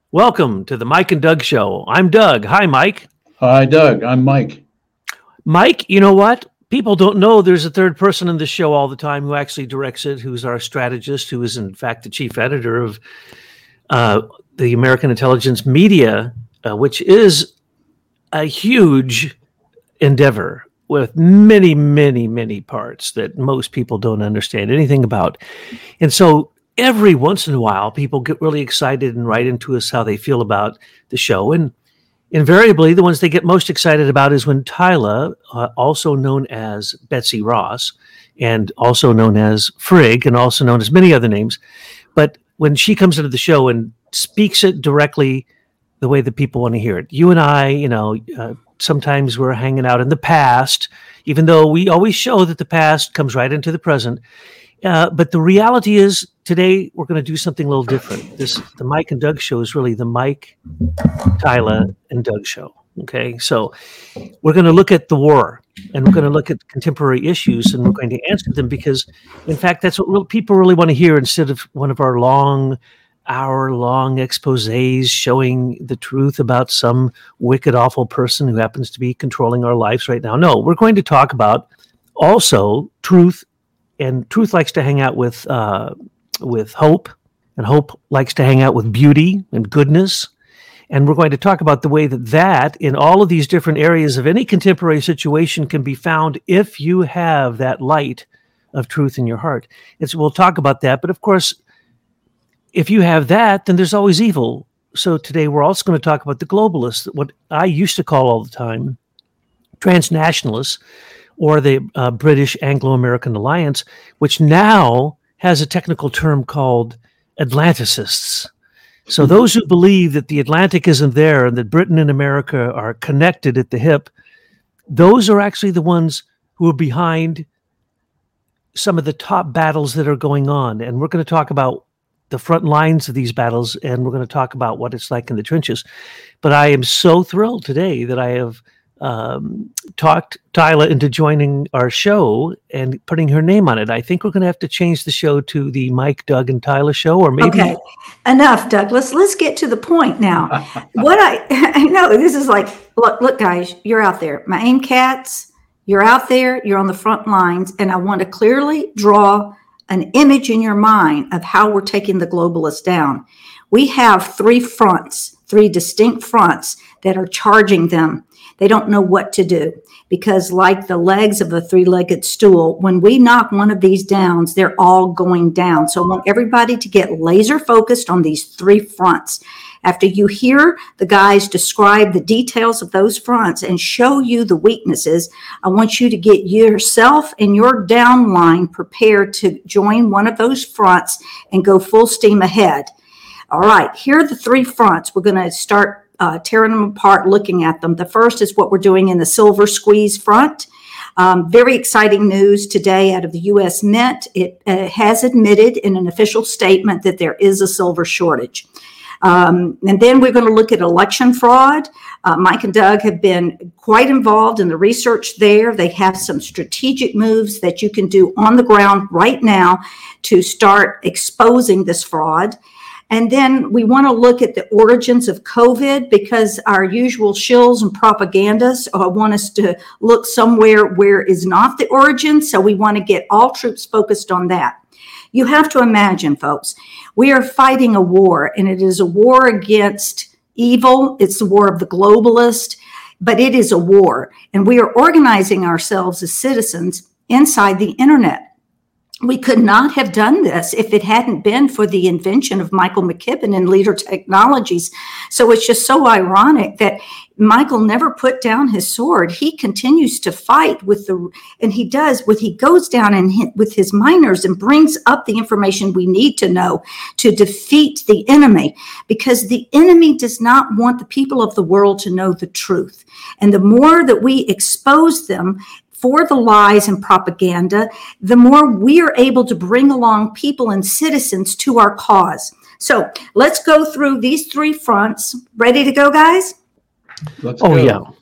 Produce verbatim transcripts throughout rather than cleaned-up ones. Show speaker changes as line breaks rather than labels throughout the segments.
Welcome to the Mike and Doug Show. I'm Doug. Hi, Mike.
Hi, Doug. I'm Mike.
Mike, you know what? People don't know there's a third person in the show all the time who actually directs it, who's our strategist, who is, in fact, the chief editor of uh, the American Intelligence Media, uh, which is a huge endeavor with many, many, many parts that most people don't understand anything about. And so every once in a while, people get really excited and write into us how they feel about the show. And invariably, the ones they get most excited about is when Tyla, uh, also known as Betsy Ross, and also known as Frigg, and also known as many other names, but when she comes into the show and speaks it directly the way that people want to hear it. You and I, you know, uh, sometimes we're hanging out in the past, even though we always show that the past comes right into the present. Uh, but the reality is today we're going to do something a little different. This the Mike and Doug show is really the Mike, Tyla, and Doug show. Okay, so we're going to look at the war, and we're going to look at contemporary issues, and we're going to answer them because, in fact, that's what real, people really want to hear instead of one of our long, hour-long exposés showing the truth about some wicked, awful person who happens to be controlling our lives right now. No, we're going to talk about also truth. And truth likes to hang out with uh, with hope, and hope likes to hang out with beauty and goodness. And we're going to talk about the way that that in all of these different areas of any contemporary situation can be found if you have that light of truth in your heart. And so we'll talk about that. But of course, if you have that, then there's always evil. So today we're also going to talk about the globalists, what I used to call all the time transnationalists, or the uh, British Anglo-American Alliance, which now has a technical term called Atlanticists. So those who believe that the Atlantic isn't there and that Britain and America are connected at the hip, those are actually the ones who are behind some of the top battles that are going on. And we're going to talk about the front lines of these battles, and we're going to talk about what it's like in the trenches. But I am so thrilled today that I have Um, talked Tyla into joining our show and putting her name on it. I think we're going to have to change the show to the Mike, Doug, and Tyla show, or maybe.
Okay, enough, Douglas. Let's get to the point now. What I, I know this is like, look, look, guys, you're out there. My AIM cats, you're out there. You're on the front lines, and I want to clearly draw an image in your mind of how we're taking the globalists down. We have three fronts, three distinct fronts that are charging them. They don't know what to do because, like the legs of a three-legged stool, when we knock one of these down, they're all going down. So I want everybody to get laser focused on these three fronts. After you hear the guys describe the details of those fronts and show you the weaknesses, I want you to get yourself and your downline prepared to join one of those fronts and go full steam ahead. All right, here are the three fronts. We're going to start Uh, tearing them apart, looking at them. The first is what we're doing in the silver squeeze front. Um, very exciting news today out of the U S Mint. It uh, has admitted in an official statement that there is a silver shortage. Um, and then we're going to look at election fraud. Uh, Mike and Doug have been quite involved in the research there. They have some strategic moves that you can do on the ground right now to start exposing this fraud. And then we want to look at the origins of COVID because our usual shills and propagandists uh, want us to look somewhere where is not the origin. So we want to get all troops focused on that. You have to imagine, folks, we are fighting a war, and it is a war against evil. It's the war of the globalist, but it is a war. And we are organizing ourselves as citizens inside the internet. We could not have done this if it hadn't been for the invention of Michael McKibben and Leader Technologies. So it's just so ironic that Michael never put down his sword. He continues to fight with the, and he does what he goes down and hit with his miners and brings up the information we need to know to defeat the enemy, because the enemy does not want the people of the world to know the truth. And the more that we expose them for the lies and propaganda, the more we are able to bring along people and citizens to our cause. So let's go through these three fronts. Ready to go, guys?
Let's
oh,
go.
yeah.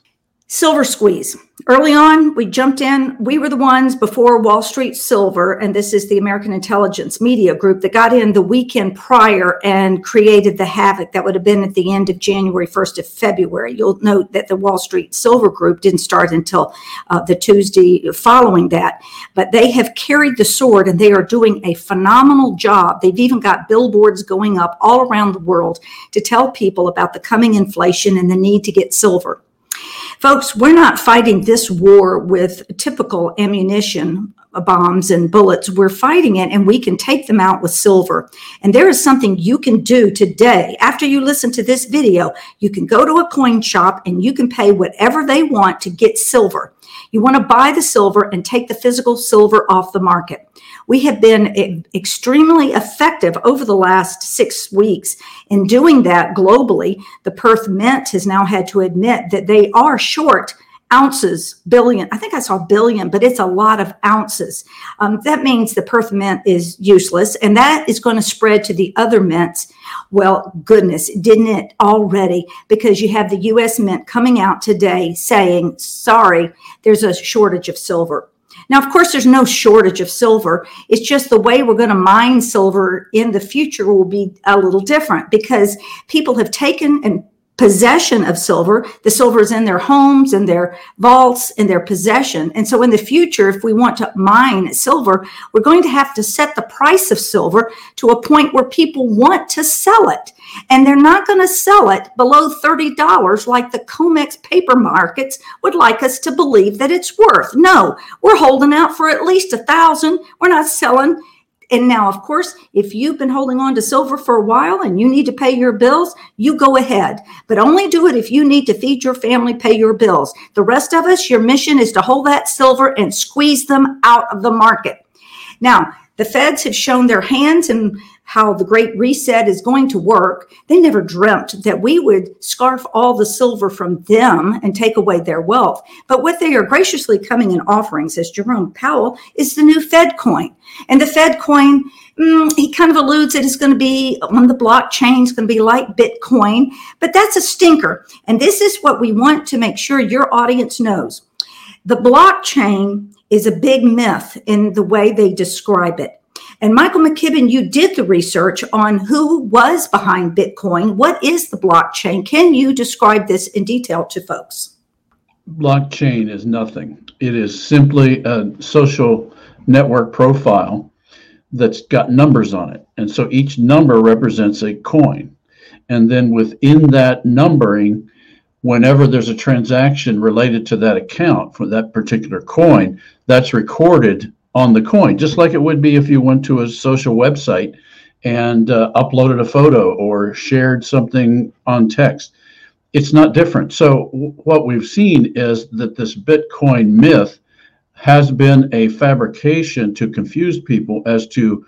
Silver squeeze. Early on, we jumped in. We were the ones before Wall Street Silver, and this is the American Intelligence Media Group that got in the weekend prior and created the havoc that would have been at the end of January, first of February. You'll note that the Wall Street Silver Group didn't start until uh, the Tuesday following that, but they have carried the sword and they are doing a phenomenal job. They've even got billboards going up all around the world to tell people about the coming inflation and the need to get silver. Folks, we're not fighting this war with typical ammunition, bombs and bullets. We're fighting it, and we can take them out with silver. And there is something you can do today. After you listen to this video, you can go to a coin shop and you can pay whatever they want to get silver. You want to buy the silver and take the physical silver off the market. We have been extremely effective over the last six weeks in doing that globally. The Perth Mint has now had to admit that they are short ounces, billion. I think I saw billion, but it's a lot of ounces. Um, that means the Perth Mint is useless, and that is going to spread to the other mints. Well, goodness, didn't it already? Because you have the U S Mint coming out today saying, sorry, there's a shortage of silver. Now, of course, there's no shortage of silver. It's just the way we're going to mine silver in the future will be a little different because people have taken and possession of silver. The silver is in their homes and their vaults and their possession. And so in the future, if we want to mine silver, we're going to have to set the price of silver to a point where people want to sell it. And they're not going to sell it below thirty dollars like the COMEX paper markets would like us to believe that it's worth. No, we're holding out for at least a thousand. We're not selling. And now, of course, if you've been holding on to silver for a while and you need to pay your bills, you go ahead. But only do it if you need to feed your family, pay your bills. The rest of us, your mission is to hold that silver and squeeze them out of the market. Now, the feds have shown their hands and how the Great Reset is going to work. They never dreamt that we would scarf all the silver from them and take away their wealth. But what they are graciously coming in offering, says Jerome Powell, is the new Fed coin. And the Fed coin, mm, he kind of alludes that it's going to be on the blockchain, it's going to be like Bitcoin, but that's a stinker. And this is what we want to make sure your audience knows. The blockchain is a big myth in the way they describe it. And Michael McKibben, you did the research on who was behind Bitcoin. What is the blockchain? Can you describe this in detail to folks?
Blockchain is nothing. It is simply a social network profile that's got numbers on it. And so each number represents a coin. And then within that numbering, whenever there's a transaction related to that account for that particular coin, that's recorded on the coin, just like it would be if you went to a social website and uh, uploaded a photo or shared something on text. It's not different. So w- what we've seen is that this Bitcoin myth has been a fabrication to confuse people as to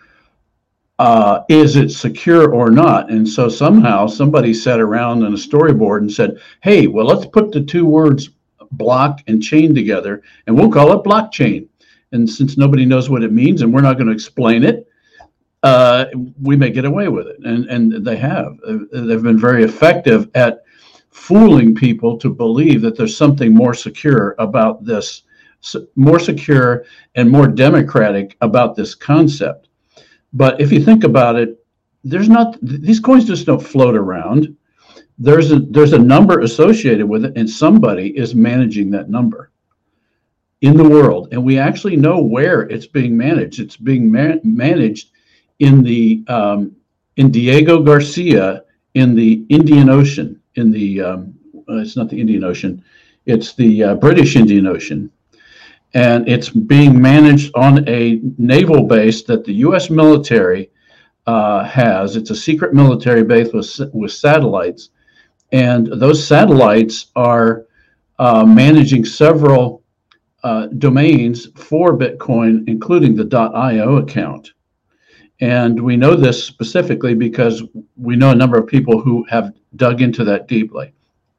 uh, is it secure or not? And so somehow somebody sat around on a storyboard and said, hey, well, let's put the two words block and chain together and we'll call it blockchain. And since nobody knows what it means and we're not going to explain it, uh, we may get away with it. And, and they have. They've been very effective at fooling people to believe that there's something more secure about this, more secure and more democratic about this concept. But if you think about it, there's not, these coins just don't float around. There's a, there's a number associated with it, and somebody is managing that number in the world, and we actually know where it's being managed. It's being man- managed in the um, in Diego Garcia in the Indian Ocean. In the um, uh, it's not the Indian Ocean, it's the uh, British Indian Ocean, and it's being managed on a naval base that the U S military uh, has. It's a secret military base with with satellites, and those satellites are uh, managing several Uh, domains for Bitcoin, including the .io account. And we know this specifically because we know a number of people who have dug into that deeply.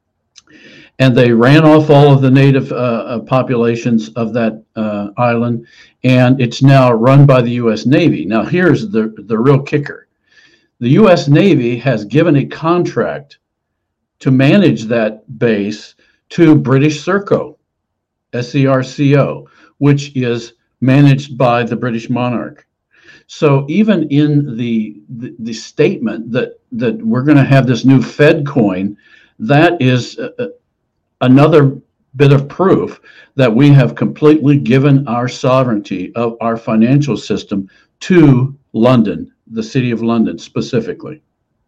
And they ran off all of the native uh, populations of that uh, island, and it's now run by the U S Navy. Now, here's the, the real kicker. The U S Navy has given a contract to manage that base to British Serco, S E R C O, which is managed by the British monarch. So even in the, the, the statement that, that we're going to have this new Fed coin, that is uh, another bit of proof that we have completely given our sovereignty of our financial system to London, the City of London specifically.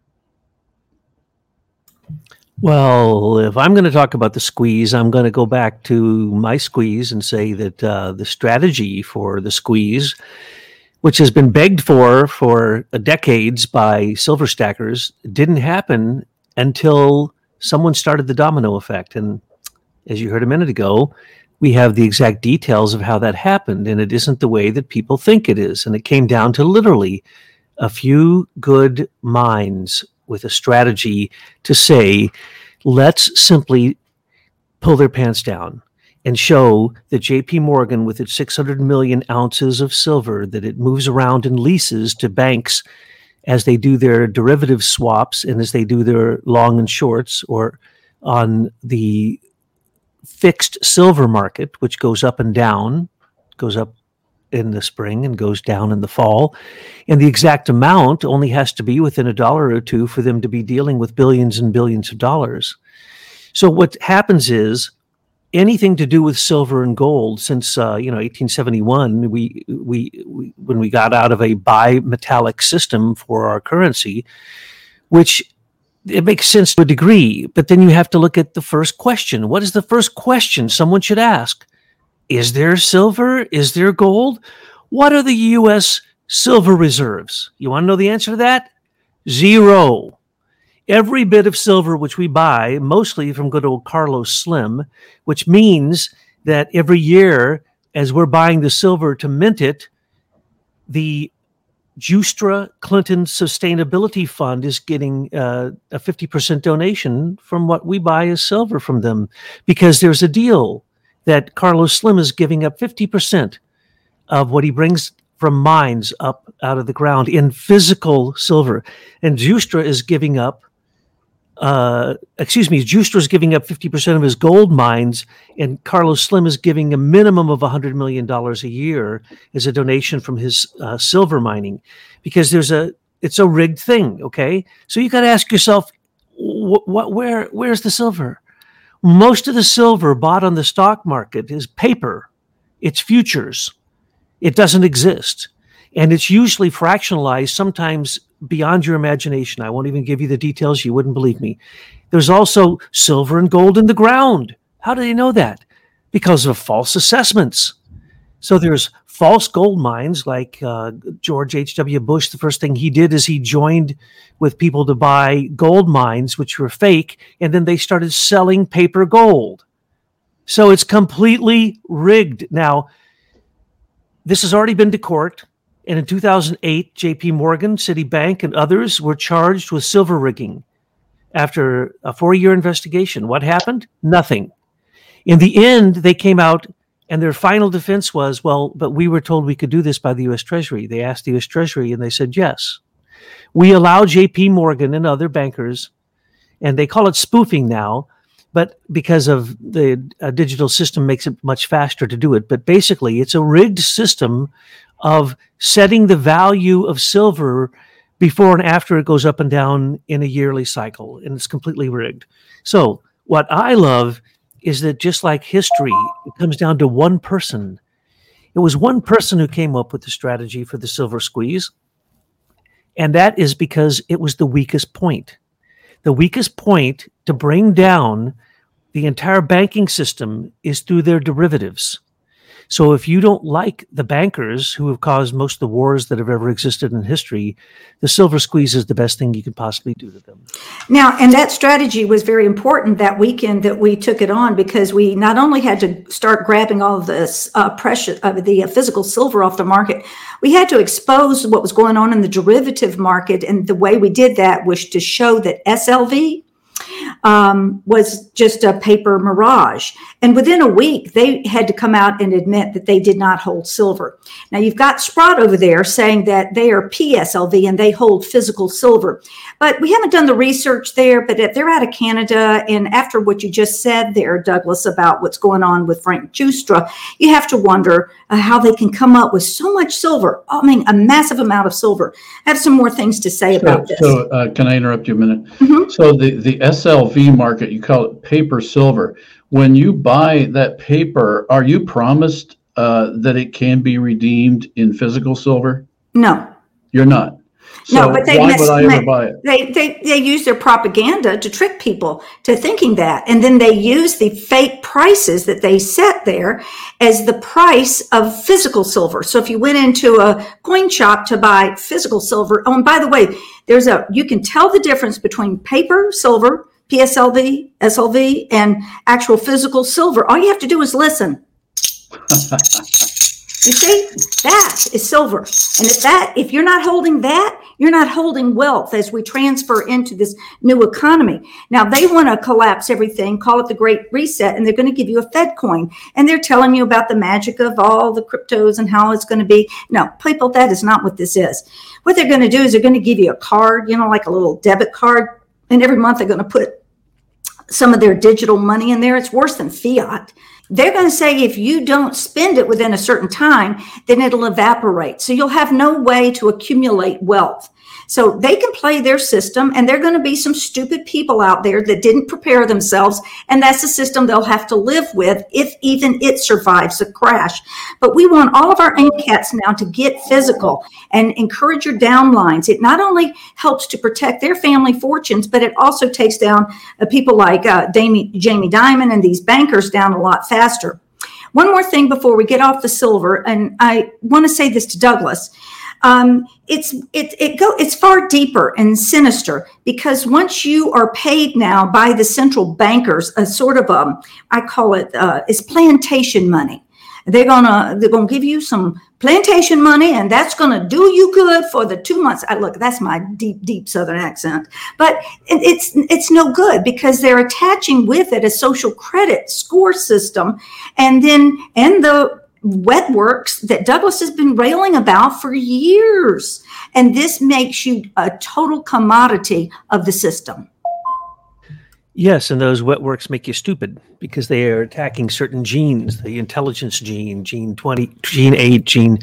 Well, if I'm going to talk about the squeeze, I'm going to go back to my squeeze and say that uh, the strategy for the squeeze, which has been begged for for decades by silver stackers, didn't happen until someone started the domino effect. And as you heard a minute ago, we have the exact details of how that happened, and it isn't the way that people think it is. And it came down to literally a few good minds with a strategy to say, let's simply pull their pants down and show that J P Morgan, with its six hundred million ounces of silver that it moves around and leases to banks as they do their derivative swaps and as they do their long and shorts, or on the fixed silver market, which goes up and down, goes up in the spring and goes down in the fall. And the exact amount only has to be within a dollar or two for them to be dealing with billions and billions of dollars. So what happens is anything to do with silver and gold since, uh, you know, eighteen seventy-one, we, we, we, when we got out of a bimetallic system for our currency, which it makes sense to a degree, but then you have to look at the first question. What is the first question someone should ask? Is there silver? Is there gold? What are the U S silver reserves? You want to know the answer to that? Zero. Every bit of silver which we buy, mostly from good old Carlos Slim, which means that every year as we're buying the silver to mint it, the Justra Clinton Sustainability Fund is getting uh, a fifty percent donation from what we buy as silver from them, because there's a deal that Carlos Slim is giving up fifty percent of what he brings from mines up out of the ground in physical silver. And Justra is giving up, uh, excuse me, Justra is giving up fifty percent of his gold mines, and Carlos Slim is giving a minimum of one hundred million dollars a year as a donation from his uh, silver mining, because there's a, it's a rigged thing, okay? So you got to ask yourself, wh- what, where, where's the silver? Most of the silver bought on the stock market is paper. It's futures. It doesn't exist. And it's usually fractionalized, sometimes beyond your imagination. I won't even give you the details. You wouldn't believe me. There's also silver and gold in the ground. How do they know that? Because of false assessments. So there's false gold mines, like uh, George H W Bush. The first thing he did is he joined with people to buy gold mines, which were fake, and then they started selling paper gold. So it's completely rigged. Now, this has already been to court, and in two thousand eight, J P Morgan, Citibank, and others were charged with silver rigging after a four-year investigation. What happened? Nothing. In the end, they came out, and their final defense was, well, but we were told we could do this by the U S Treasury. They asked the U S Treasury, and they said yes. We allow J P Morgan and other bankers, and they call it spoofing now, but because of the uh, digital system makes it much faster to do it. But basically, it's a rigged system of setting the value of silver before and after it goes up and down in a yearly cycle, and it's completely rigged. So what I love is that, just like history, it comes down to one person. It was one person who came up with the strategy for the silver squeeze, and that is because it was the weakest point. The weakest point to bring down the entire banking system is through their derivatives. So if you don't like the bankers who have caused most of the wars that have ever existed in history, the silver squeeze is the best thing you could possibly do to them.
Now, and that strategy was very important that weekend that we took it on, because we not only had to start grabbing all of this uh, precious, uh, the uh, physical silver off the market, we had to expose what was going on in the derivative market. And the way we did that was to show that S L V um, was just a paper mirage. And within a week, they had to come out and admit that they did not hold silver. Now, you've got Sprott over there saying that they are P S L V and they hold physical silver. But we haven't done the research there, but if they're out of Canada, and after what you just said there, Douglas, about what's going on with Frank Giustra, you have to wonder uh, how they can come up with so much silver. I mean, a massive amount of silver. I have some more things to say
So,
about this.
so uh, can I interrupt you a minute?
Mhm.
So the, the S L V market, you call it paper silver. When you buy that paper, are you promised uh, that it can be redeemed in physical silver?
No.
You're not. So
No, but they
why
mis-
would I ever
they-
buy it?
They, they they use their propaganda to trick people to thinking that, and then they use the fake prices that they set there as the price of physical silver. So if you went into a coin shop to buy physical silver, oh, and by the way, there's a you can tell the difference between paper silver, P S L V, S L V, and actual physical silver. All you have to do is listen. You see, that is silver. And if that, if you're not holding that, you're not holding wealth as we transfer into this new economy. Now, they want to collapse everything, call it the Great Reset, and they're going to give you a Fed coin. And they're telling you about the magic of all the cryptos and how it's going to be. No, people, that is not what this is. What they're going to do is they're going to give you a card, you know, like a little debit card. And every month they're going to put some of their digital money in there. It's worse than fiat. They're going to say if you don't spend it within a certain time, then it'll evaporate. So you'll have no way to accumulate wealth. So they can play their system, and there are going to be some stupid people out there that didn't prepare themselves, and that's the system they'll have to live with if even it survives a crash. But we want all of our AIM cats now to get physical and encourage your downlines. It not only helps to protect their family fortunes, but it also takes down uh, people like uh, Jamie, Jamie Dimon and these bankers down a lot faster. One more thing before we get off the silver, and I want to say this to Douglas. Um, it's it it go it's far deeper and sinister, because once you are paid now by the central bankers, a sort of um I call it uh, it's plantation money. They're gonna they're gonna give you some plantation money, and that's gonna do you good for the two months. I look, that's my deep deep Southern accent, but it, it's it's no good, because they're attaching with it a social credit score system, and then and the wet works that Douglas has been railing about for years. And this makes you a total commodity of the system.
Yes, and those wet works make you stupid because they are attacking certain genes, the intelligence gene, gene twenty, gene eight, gene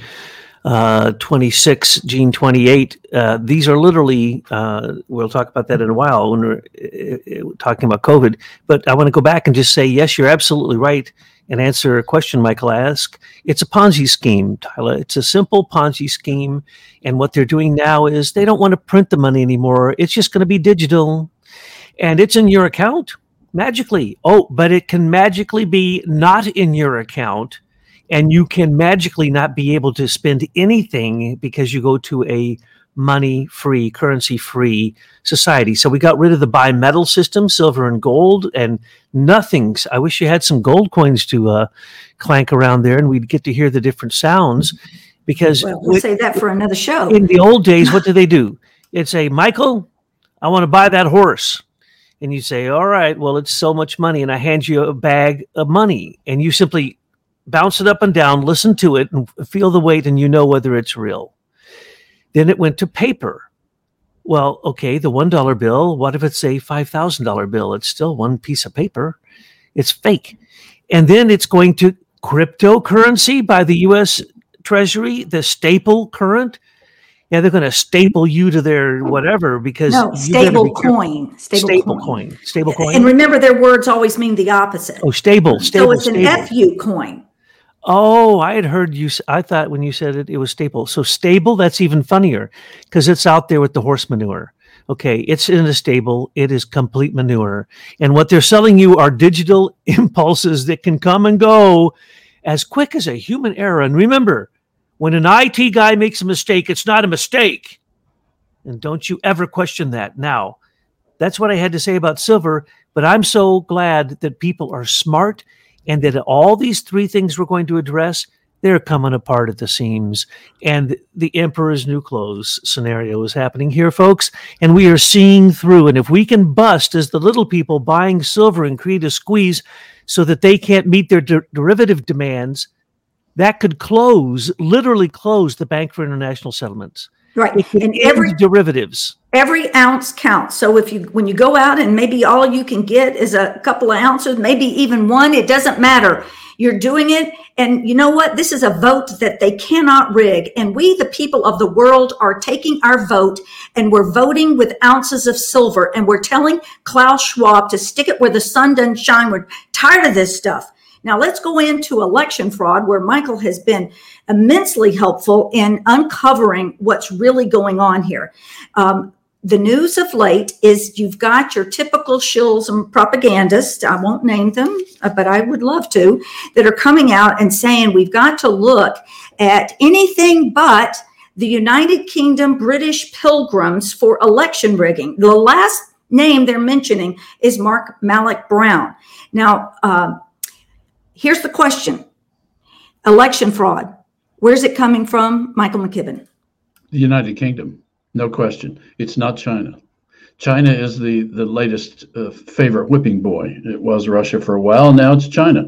uh, twenty-six, gene twenty-eight. Uh, these are literally, uh, we'll talk about that in a while when we're uh, talking about COVID. But I want to go back and just say, yes, you're absolutely right. And answer a question Michael asked. It's a Ponzi scheme, Tyler. It's a simple Ponzi scheme. And what they're doing now is they don't want to print the money anymore. It's just going to be digital. And it's in your account magically. Oh, but it can magically be not in your account. And you can magically not be able to spend anything because you go to a money-free, currency-free society. So we got rid of the bimetal system, silver and gold, and nothing's. I wish you had some gold coins to uh, clank around there, and we'd get to hear the different sounds. Because
well, we'll say that for another show.
In the old days, what do they do? It'd say, Michael, I want to buy that horse. And you say, all right, well, it's so much money. And I hand you a bag of money. And you simply bounce it up and down, listen to it, and feel the weight, and you know whether it's real. Then it went to paper. Well, okay, the one dollar bill, what if it's a five thousand dollars bill? It's still one piece of paper. It's fake. And then it's going to cryptocurrency by the U S Treasury, the staple current. Yeah, they're going to staple you to their whatever because
no, stable coin.
Stable, stable coin. coin. Stable coin.
And remember, their words always mean the opposite.
Oh, stable. Stable.
So it's an
stable.
F U coin.
Oh, I had heard you. I thought when you said it, it was staple. So stable, that's even funnier because it's out there with the horse manure. Okay, it's in a stable. It is complete manure. And what they're selling you are digital impulses that can come and go as quick as a human error. And remember, when an I T guy makes a mistake, it's not a mistake. And don't you ever question that. Now, that's what I had to say about silver. But I'm so glad that people are smart, and that all these three things we're going to address, they're coming apart at the seams. And the emperor's new clothes scenario is happening here, folks. And we are seeing through. And if we can bust as the little people buying silver and create a squeeze so that they can't meet their der- derivative demands, that could close, literally close the Bank for International Settlements.
Right. And every
derivatives.
Every ounce counts. So if you, when you go out and maybe all you can get is a couple of ounces, maybe even one, it doesn't matter. You're doing it. And you know what? This is a vote that they cannot rig. And we, the people of the world, are taking our vote and we're voting with ounces of silver. And we're telling Klaus Schwab to stick it where the sun doesn't shine. We're tired of this stuff. Now let's go into election fraud, where Michael has been immensely helpful in uncovering what's really going on here. Um, the news of late is you've got your typical shills and propagandists, I won't name them, but I would love to, that are coming out and saying we've got to look at anything but the United Kingdom British pilgrims for election rigging. The last name they're mentioning is Mark Malloch Brown. Now, uh, here's the question. Election fraud. Where's it coming from, Michael McKibben?
The United Kingdom, no question. It's not China. China is the, the latest uh, favorite whipping boy. It was Russia for a while. Now it's China.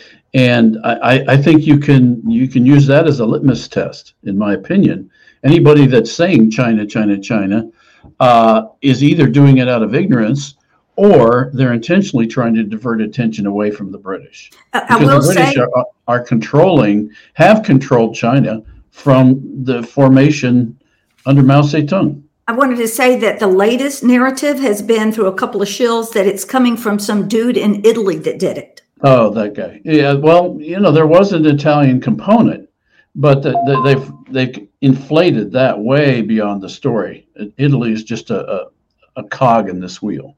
And I, I think you can you can use that as a litmus test, in my opinion. Anybody that's saying China, China, China uh, is either doing it out of ignorance or they're intentionally trying to divert attention away from the British.
I, I
because
will
the British
say,
are, are controlling, have controlled China from the formation under Mao Zedong.
I wanted to say that the latest narrative has been through a couple of shills that it's coming from some dude in Italy that did it.
Oh, that guy. Yeah, well, you know, there was an Italian component, but the, the, they've they've inflated that way beyond the story. Italy is just a, a, a cog in this wheel.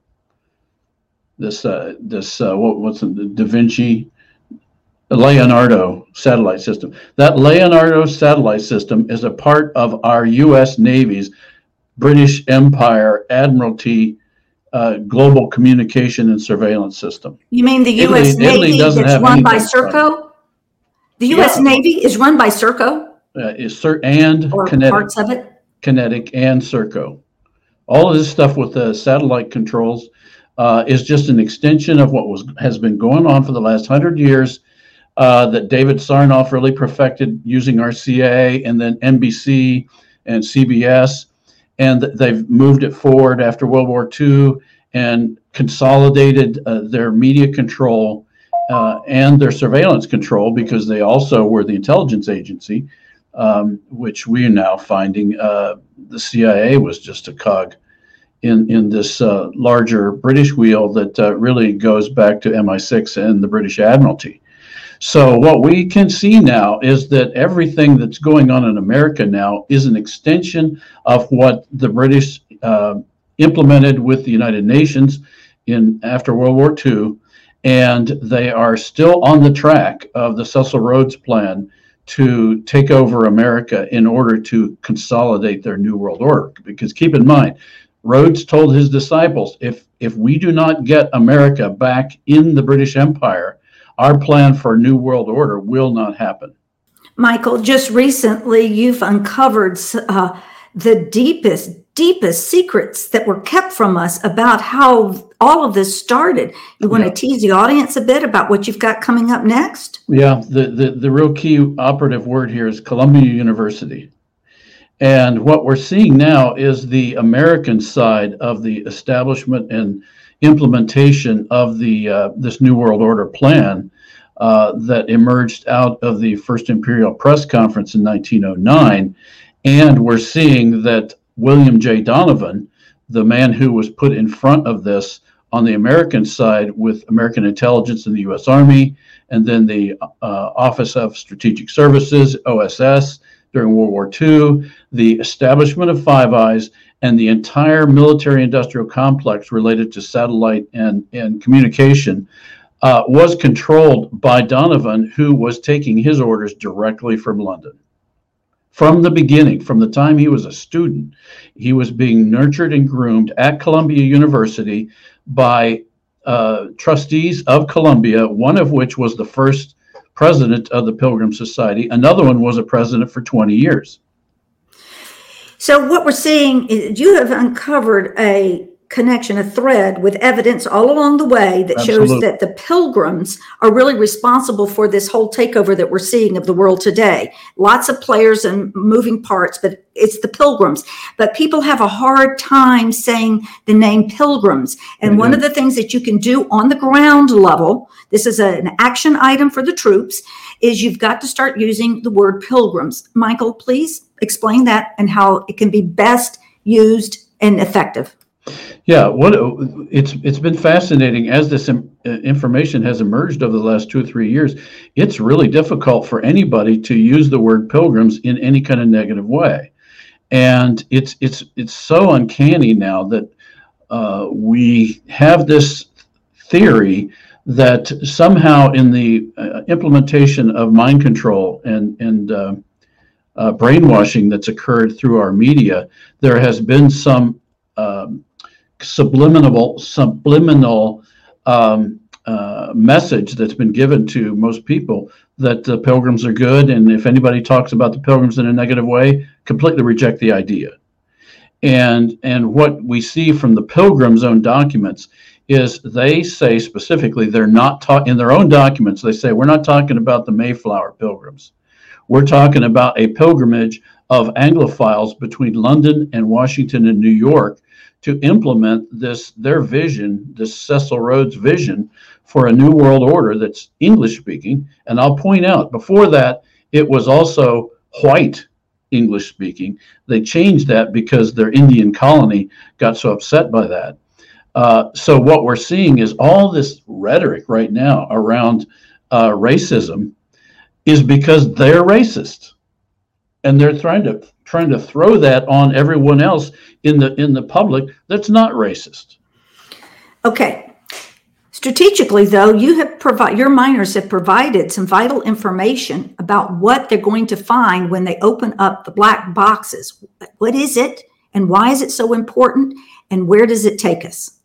This uh, this uh, what, what's it, the Da Vinci, the Leonardo satellite system. That Leonardo satellite system is a part of our U S Navy's British Empire Admiralty uh, global communication and surveillance system.
You mean the U
Italy,
S
Italy
Navy
doesn't
that's
have
run by
anything from it.
Serco? The U S
Yeah.
Navy is run by Serco,
Uh, is Cer- and
or
Kinetic,
parts of it?
Kinetic and Serco. All of this stuff with the satellite controls uh, is just an extension of what was has been going on for the last hundred years. Uh, that David Sarnoff really perfected using our C I A and then N B C and C B S, and they've moved it forward after World War Two and consolidated uh, their media control uh, and their surveillance control, because they also were the intelligence agency, um, which we are now finding uh, the C I A was just a cog in in this uh, larger British wheel that uh, really goes back to M I six and the British Admiralty. So what we can see now is that everything that's going on in America now is an extension of what the British uh, implemented with the United Nations in after World War Two, and they are still on the track of the Cecil Rhodes Plan to take over America in order to consolidate their New World Order. Because keep in mind, Rhodes told his disciples, if if we do not get America back in the British Empire, our plan for a New World Order will not happen.
Michael, just recently you've uncovered uh, the deepest, deepest secrets that were kept from us about how all of this started. You want
Yeah.
to tease the audience a bit about what you've got coming up next?
Yeah, the, the, the real key operative word here is Columbia University. And what we're seeing now is the American side of the establishment and implementation of the uh, this New World Order plan uh, that emerged out of the First Imperial Press Conference in nineteen oh nine. And we're seeing that William J. Donovan, the man who was put in front of this on the American side with American intelligence in the U S Army, and then the uh, Office of Strategic Services, O S S, during World War Two, the establishment of Five Eyes, and the entire military-industrial complex related to satellite and, and communication uh, was controlled by Donovan, who was taking his orders directly from London. From the beginning, from the time he was a student, he was being nurtured and groomed at Columbia University by uh, trustees of Columbia, one of which was the first president of the Pilgrim Society. Another one was a president for twenty years.
So what we're seeing is you have uncovered a connection, a thread with evidence all along the way that
Absolutely.
shows that the Pilgrims are really responsible for this whole takeover that we're seeing of the world today. Lots of players and moving parts, but it's the Pilgrims. But people have a hard time saying the name Pilgrims. And mm-hmm. one of the things that you can do on the ground level, this is a, an action item for the troops, is you've got to start using the word Pilgrims. Michael, please explain that and how it can be best used and effective.
Yeah, what it's it's been fascinating as this information has emerged over the last two or three years. It's really difficult for anybody to use the word pilgrims in any kind of negative way, and it's it's it's so uncanny now that uh, we have this theory that somehow in the uh, implementation of mind control and and uh, uh, brainwashing that's occurred through our media, there has been some um, subliminal subliminal um, uh, message that's been given to most people that the pilgrims are good, and if anybody talks about the pilgrims in a negative way, completely reject the idea. And and what we see from the pilgrims' own documents is they say specifically they're not talking in their own documents. They say we're not talking about the Mayflower pilgrims. We're talking about a pilgrimage of Anglophiles between London and Washington and New York to implement this, their vision, this Cecil Rhodes vision for a new world order that's English speaking. And I'll point out, before that, it was also white English speaking. They changed that because their Indian colony got so upset by that. Uh, so what we're seeing is all this rhetoric right now around uh, racism is because they're racist. And they're trying to trying to throw that on everyone else in the in the public that's not racist.
Okay. Strategically, though, you have provide your miners have provided some vital information about what they're going to find when they open up the black boxes. What is it, and why is it so important, and where does it take us?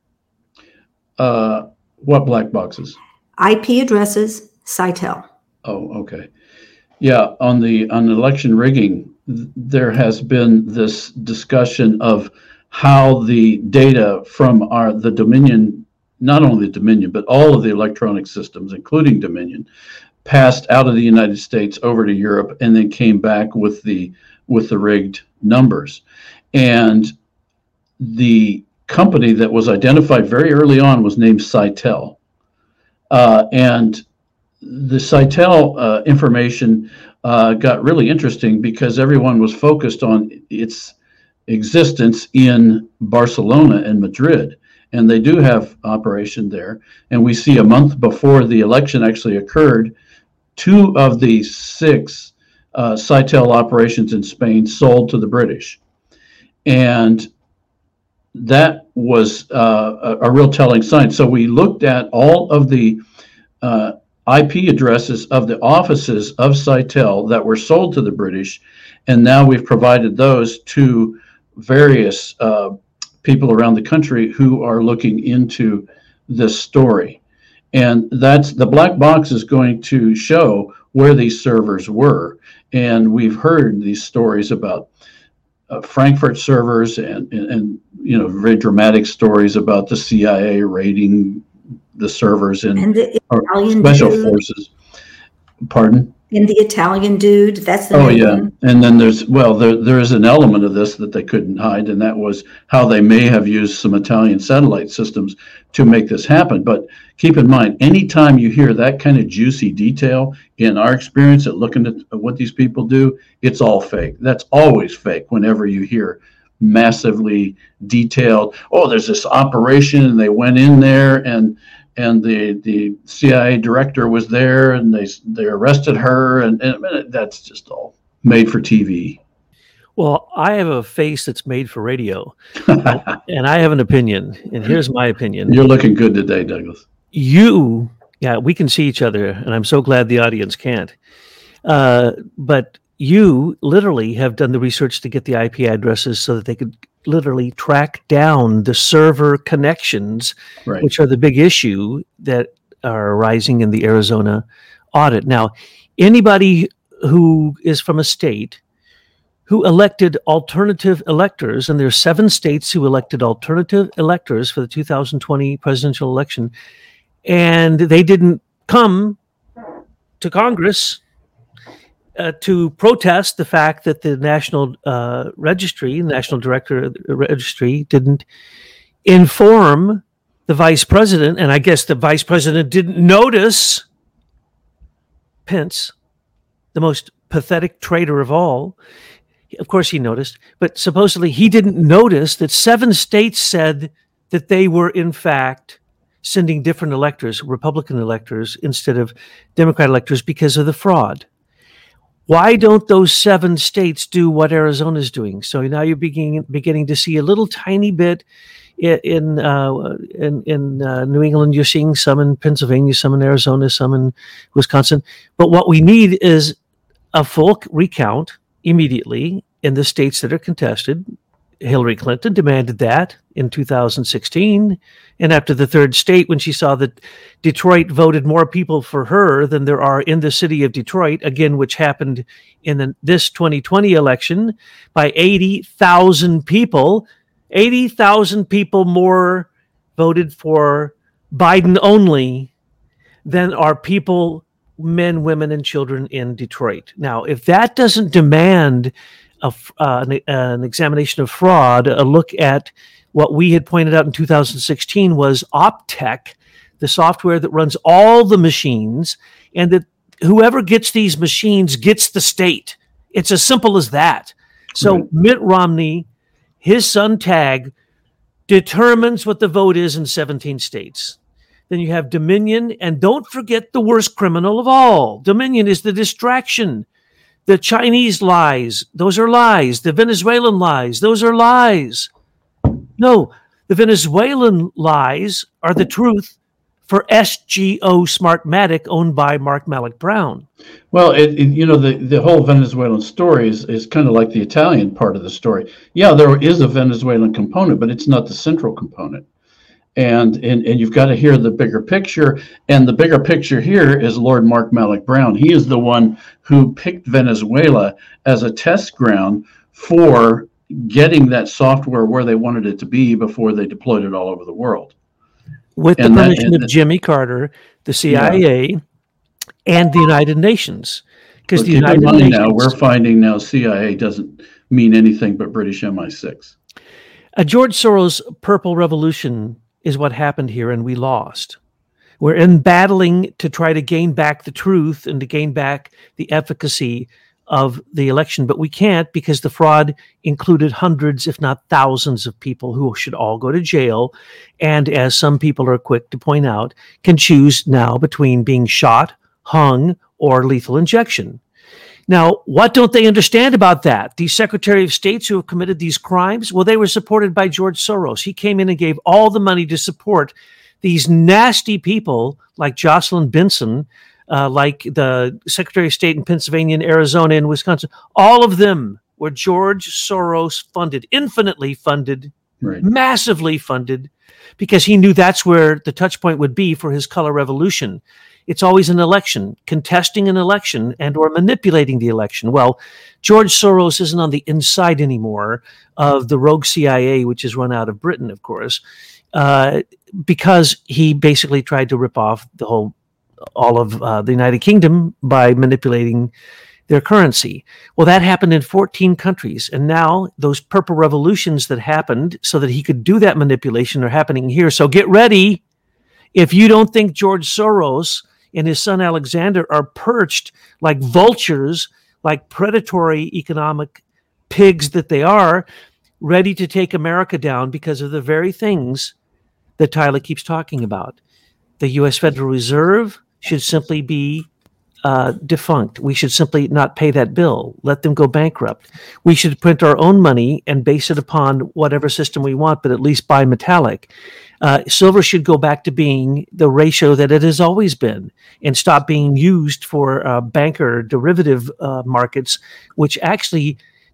Uh, what black boxes?
I P addresses, Sitel.
Oh, okay. Yeah, on the on election rigging, th- there has been this discussion of how the data from our the Dominion, not only Dominion, but all of the electronic systems, including Dominion, passed out of the United States over to Europe and then came back with the with the rigged numbers. And the company that was identified very early on was named Sitel. Uh, and the Sitel uh, information uh, got really interesting because everyone was focused on its existence in Barcelona and Madrid. And they do have operation there. And we see a month before the election actually occurred, two of the six uh, Sitel operations in Spain sold to the British. And that was uh, a, a real telling sign. So we looked at all of the uh, I P addresses of the offices of Sitel that were sold to the British, and now we've provided those to various uh, people around the country who are looking into this story. And that's the black box is going to show where these servers were. And we've heard these stories about uh, Frankfurt servers and, and, and, you know, very dramatic stories about the C I A raiding the servers in
and the Italian
special
dude.
forces. Pardon?
And the Italian dude, that's the
Oh
new
yeah,
one.
and then there's well, there there is an element of this that they couldn't hide, and that was how they may have used some Italian satellite systems to make this happen. But keep in mind, anytime you hear that kind of juicy detail, in our experience at looking at what these people do, it's all fake. That's always fake. Whenever you hear massively detailed, oh, there's this operation, and they went in there and. And the, the C I A director was there, and they they arrested her, and, and that's just all made for T V.
Well, I have a face that's made for radio, and I have an opinion, and here's my opinion.
You're looking good today, Douglas.
You, yeah, we can see each other, and I'm so glad the audience can't. Uh, but you literally have done the research to get the I P addresses so that they could literally track down the server connections,
right.
which are the big issue that are arising in the Arizona audit. Now, anybody who is from a state who elected alternative electors, and there are seven states who elected alternative electors for the two thousand twenty presidential election, and they didn't come to Congress uh, to protest the fact that the National uh, Registry, National Director of the Registry, didn't inform the vice president, and I guess the vice president didn't notice Pence, the most pathetic traitor of all. Of course he noticed, but supposedly he didn't notice that seven states said that they were in fact sending different electors, Republican electors, instead of Democrat electors because of the fraud. Why don't those seven states do what Arizona is doing? So now you're beginning, beginning to see a little tiny bit in in uh, in, in uh, New England. You're seeing some in Pennsylvania, some in Arizona, some in Wisconsin. But what we need is a full recount immediately in the states that are contested. Hillary Clinton demanded that in two thousand sixteen. And after the third state, when she saw that Detroit voted more people for her than there are in the city of Detroit, again, which happened in the, this twenty twenty election by eighty thousand people, eighty thousand people more voted for Biden only than are people, men, women, and children in Detroit. Now, if that doesn't demand a, uh, an, an examination of fraud, a look at what we had pointed out in two thousand sixteen was Optech, the software that runs all the machines, and that whoever gets these machines gets the state. It's as simple as that. So right. Mitt Romney, his son Tag, determines what the vote is in seventeen states. Then you have Dominion, and don't forget the worst criminal of all. Dominion is the distraction. The Chinese lies, those are lies. The Venezuelan lies, those are lies. No, the Venezuelan lies are the truth for S G O Smartmatic, owned by Mark Malloch Brown.
Well, it, it, you know, the, the whole Venezuelan story is, is kind of like the Italian part of the story. Yeah, there is a Venezuelan component, but it's not the central component. And, and and you've got to hear the bigger picture. And the bigger picture here is Lord Mark Malloch Brown. He is the one who picked Venezuela as a test ground for getting that software where they wanted it to be before they deployed it all over the world.
With and the permission that, of Jimmy Carter, the C I A, yeah. and the United Nations. Because the United Nations.
Now, we're finding now C I A doesn't mean anything but British M I six.
A George Soros Purple Revolution is what happened here, and we lost. We're in battling to try to gain back the truth and to gain back the efficacy of the election, but we can't because the fraud included hundreds, if not thousands, of people who should all go to jail, and as some people are quick to point out, can choose now between being shot, hung, or lethal injection. Now, what don't they understand about that? These Secretary of States who have committed these crimes, well, they were supported by George Soros. He came in and gave all the money to support these nasty people like Jocelyn Benson, uh, like the Secretary of State in Pennsylvania and Arizona and Wisconsin. All of them were George Soros funded, infinitely funded, right. massively funded, because he knew that's where the touch point would be for his color revolution. It's always an election, contesting an election and or manipulating the election. Well, George Soros isn't on the inside anymore of the rogue C I A, which is run out of Britain, of course, uh, because he basically tried to rip off the whole, all of uh, the United Kingdom by manipulating their currency. Well, that happened in fourteen countries. And now those purple revolutions that happened so that he could do that manipulation are happening here. So get ready. If you don't think George Soros and his son Alexander are perched like vultures, like predatory economic pigs that they are, ready to take America down because of the very things that Tyler keeps talking about. The U S Federal Reserve should simply be uh, defunct. We should simply not pay that bill. Let them go bankrupt. We should print our own money and base it upon whatever system we want, but at least buy metallic. Uh, silver should go back to being the ratio that it has always been and stop being used for uh, banker derivative uh, markets, which actually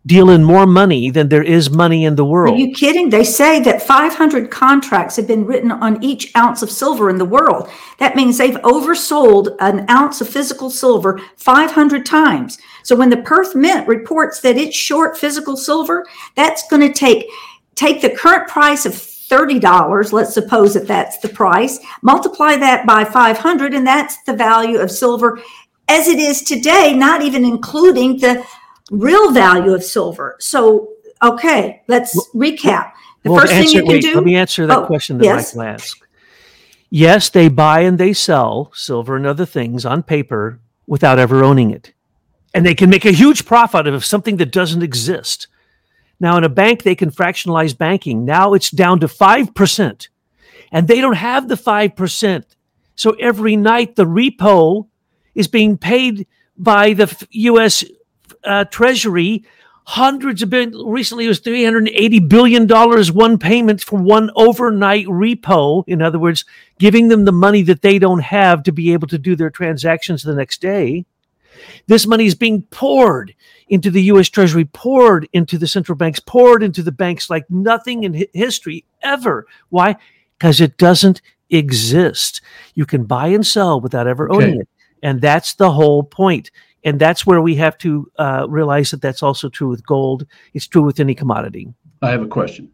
deal in more money than there is money in the world.
Are you kidding? They say that five hundred contracts have been written on each ounce of silver in the world. That means they've oversold an ounce of physical silver five hundred times. So when the Perth Mint reports that it's short physical silver, that's going to take take the current price of thirty dollars, let's suppose that that's the price, multiply that by five hundred, and that's the value of silver as it is today, not even including the real value of silver. So, okay, let's well, recap. The
well,
first
answer,
thing you can
wait,
do.
Let me answer that
oh,
question that
yes.
Michael asked. Yes, they buy and they sell silver and other things on paper without ever owning it. And they can make a huge profit of something that doesn't exist. Now, in a bank, they can fractionalize banking. Now it's down to five percent. And they don't have the five percent. So every night, the repo is being paid by the U S Uh, Treasury, hundreds of billion. Recently, it was three hundred eighty billion dollars one payment for one overnight repo. In other words, giving them the money that they don't have to be able to do their transactions the next day. This money is being poured into the U S Treasury, poured into the central banks, poured into the banks like nothing in hi- history ever. Why? Because it doesn't exist. You can buy and sell without ever
Okay.
owning it. And that's the whole point. And that's where we have to uh, realize that that's also true with gold. It's true with any commodity.
I have a question.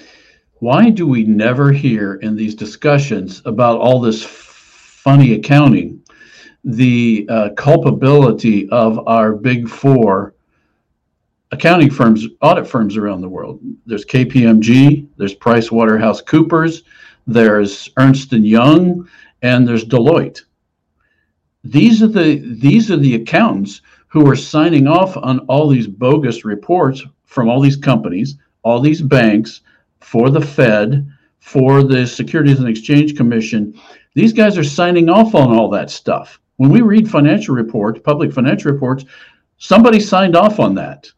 Why do we never hear in these discussions about all this funny accounting, the uh, culpability of our big four accounting firms, audit firms around the world? There's K P M G, there's PricewaterhouseCoopers, there's Ernst and Young, and there's Deloitte. These are the these are the accountants who are signing off on all these bogus reports from all these companies, all these banks, for the Fed, for the Securities and Exchange Commission. These guys are signing off on all that stuff. When we read financial reports, public financial reports, somebody signed off on that.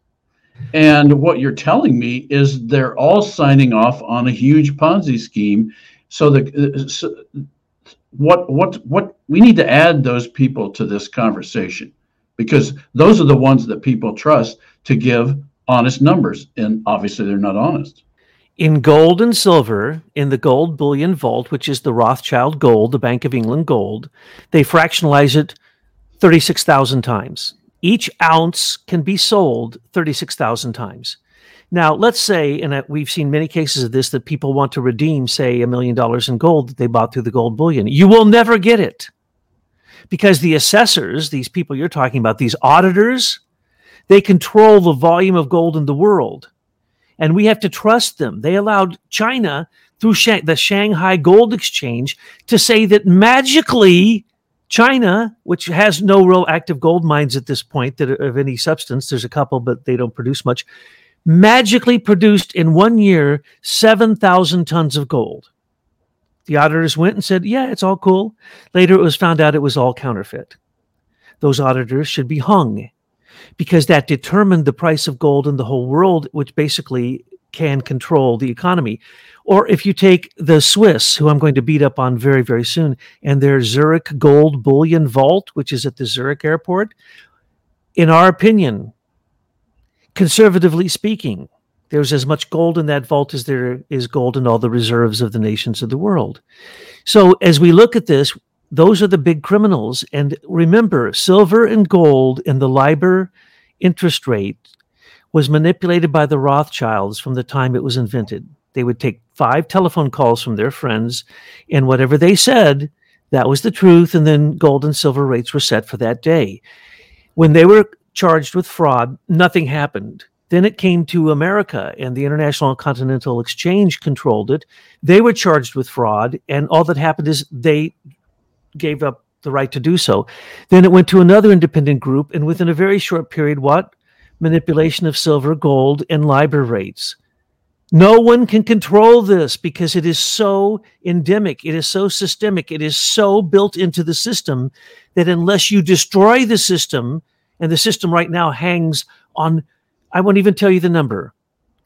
And what you're telling me is they're all signing off on a huge Ponzi scheme. So the so, What what what we need to add those people to this conversation, because those are the ones that people trust to give honest numbers, and obviously they're not honest.
In gold and silver, in the gold bullion vault, which is the Rothschild gold, the Bank of England gold, they fractionalize it thirty-six thousand times. Each ounce can be sold thirty-six thousand times. Now, let's say, and we've seen many cases of this, that people want to redeem, say, a million dollars in gold that they bought through the gold bullion. You will never get it because the assessors, these people you're talking about, these auditors, they control the volume of gold in the world. And we have to trust them. They allowed China, through the Shanghai Gold Exchange, to say that magically China, which has no real active gold mines at this point that are of any substance, there's a couple, but they don't produce much, magically produced in one year seven thousand tons of gold. The auditors went and said, yeah, it's all cool. Later, it was found out it was all counterfeit. Those auditors should be hung because that determined the price of gold in the whole world, which basically can control the economy. Or if you take the Swiss, who I'm going to beat up on very, very soon, and their Zurich Gold Bullion Vault, which is at the Zurich airport, in our opinion, conservatively speaking, there's as much gold in that vault as there is gold in all the reserves of the nations of the world. So as we look at this, those are the big criminals. And remember, silver and gold and the LIBOR interest rate was manipulated by the Rothschilds from the time it was invented. They would take five telephone calls from their friends, and whatever they said, that was the truth, and then gold and silver rates were set for that day. When they were charged with fraud, nothing happened. Then it came to America, and the International Continental Exchange controlled it. They were charged with fraud, and all that happened is they gave up the right to do so. Then it went to another independent group, and within a very short period, what? Manipulation of silver, gold, and LIBOR rates. No one can control this because it is so endemic, it is so systemic, it is so built into the system that unless you destroy the system, and the system right now hangs on, I won't even tell you the number,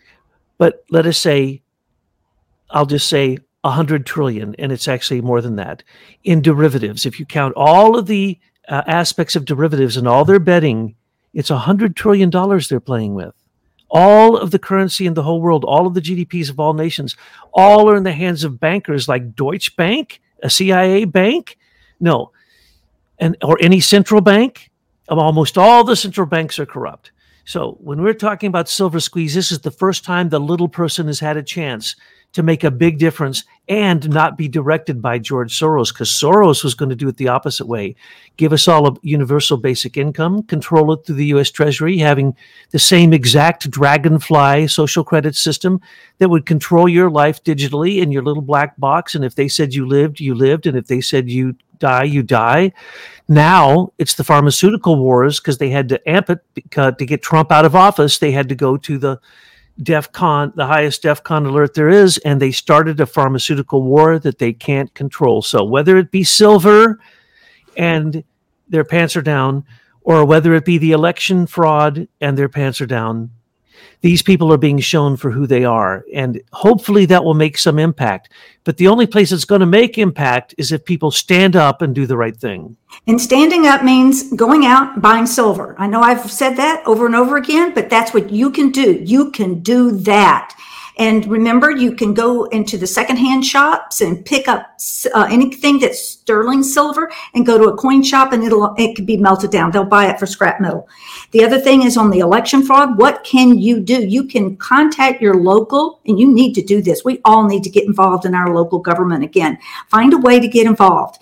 but let us say, I'll just say one hundred trillion, and it's actually more than that, in derivatives. If you count all of the uh, aspects of derivatives and all their betting, it's one hundred trillion dollars they're playing with. All of the currency in the whole world, all of the G D Ps of all nations, all are in the hands of bankers like Deutsche Bank, a C I A bank. No, and or any central bank. Almost all the central banks are corrupt. So when we're talking about silver squeeze, this is the first time the little person has had a chance to make a big difference and not be directed by George Soros, because Soros was going to do it the opposite way. Give us all a universal basic income, control it through the U S Treasury, having the same exact dragonfly social credit system that would control your life digitally in your little black box. And if they said you lived, you lived. And if they said you die, you die. Now it's the pharmaceutical wars, because they had to amp it because to get Trump out of office. They had to go to the DEFCON, the highest DEFCON alert there is, and they started a pharmaceutical war that they can't control. So whether it be silver and their pants are down, or whether it be the election fraud and their pants are down, these people are being shown for who they are, and hopefully that will make some impact. But the only place it's going to make impact is if people stand up and do the right thing.
And standing up means going out and buying silver. I know I've said that over and over again, but that's what you can do. You can do that. And remember, you can go into the secondhand shops and pick up uh, anything that's sterling silver and go to a coin shop, and it'll it can be melted down. They'll buy it for scrap metal. The other thing is on the election fraud. What can you do? You can contact your local, and you need to do this. We all need to get involved in our local government again. Find a way to get involved.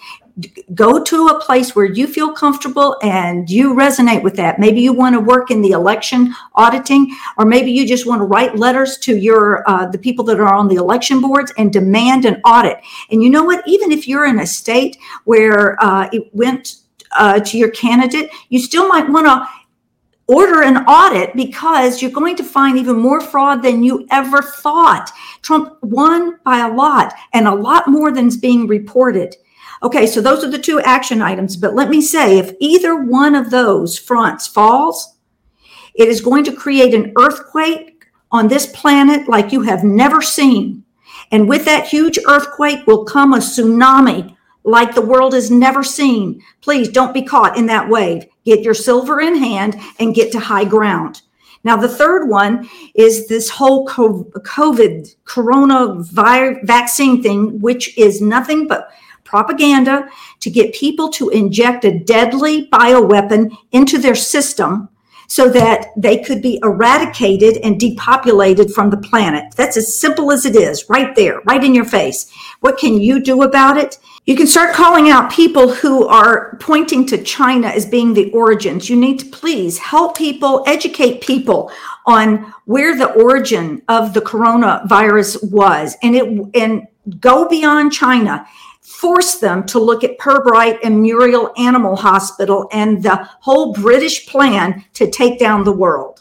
Go to a place where you feel comfortable and you resonate with that. Maybe you want to work in the election auditing, or maybe you just want to write letters to your uh, the people that are on the election boards and demand an audit. And you know what? Even if you're in a state where uh, it went uh, to your candidate, you still might want to order an audit, because you're going to find even more fraud than you ever thought. Trump won by a lot, and a lot more than's being reported. Okay, so those are the two action items. But let me say, if either one of those fronts falls, it is going to create an earthquake on this planet like you have never seen. And with that huge earthquake will come a tsunami like the world has never seen. Please don't be caught in that wave. Get your silver in hand and get to high ground. Now, the third one is this whole COVID coronavirus vaccine thing, which is nothing but propaganda to get people to inject a deadly bioweapon into their system so that they could be eradicated and depopulated from the planet. That's as simple as it is, right there, right in your face. What can you do about it? You can start calling out people who are pointing to China as being the origins. You need to please help people, educate people on where the origin of the coronavirus was, and it and go beyond China. Force them to look at Pirbright and Muriel Animal Hospital and the whole British plan to take down the world.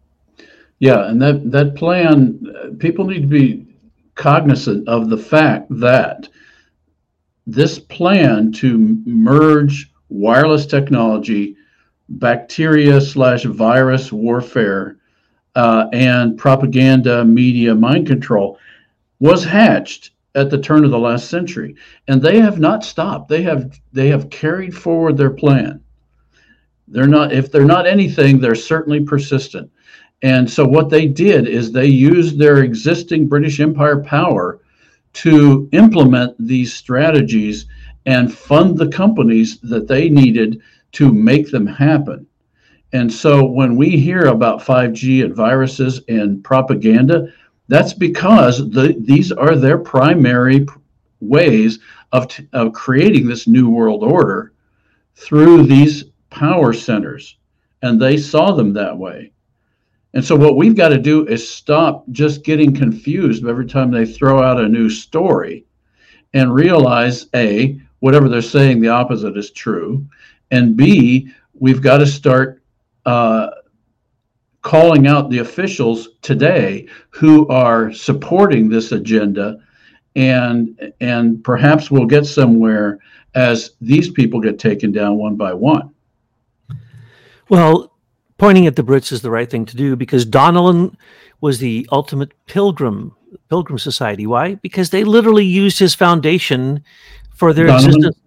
Yeah, and that, that plan, uh, people need to be cognizant of the fact that this plan to merge wireless technology, bacteria slash virus warfare, uh, and propaganda, media, mind control was hatched at the turn of the last century, and they have not stopped. They have they have carried forward their plan. They're not, if they're not anything, they're certainly persistent. And so what they did is they used their existing British Empire power to implement these strategies and fund the companies that they needed to make them happen. And so when we hear about five G and viruses and propaganda, that's because the, these are their primary ways of, t- of creating this new world order through these power centers. And they saw them that way. And so what we've got to do is stop just getting confused every time they throw out a new story and realize, A, whatever they're saying, the opposite is true. And B, we've got to start uh, calling out the officials today who are supporting this agenda, and and perhaps we'll get somewhere as these people get taken down one by one.
Well, pointing at the Brits is the right thing to do, because Donnellan was the ultimate pilgrim, pilgrim society. Why? Because they literally used his foundation for their
Donnellan?
existence.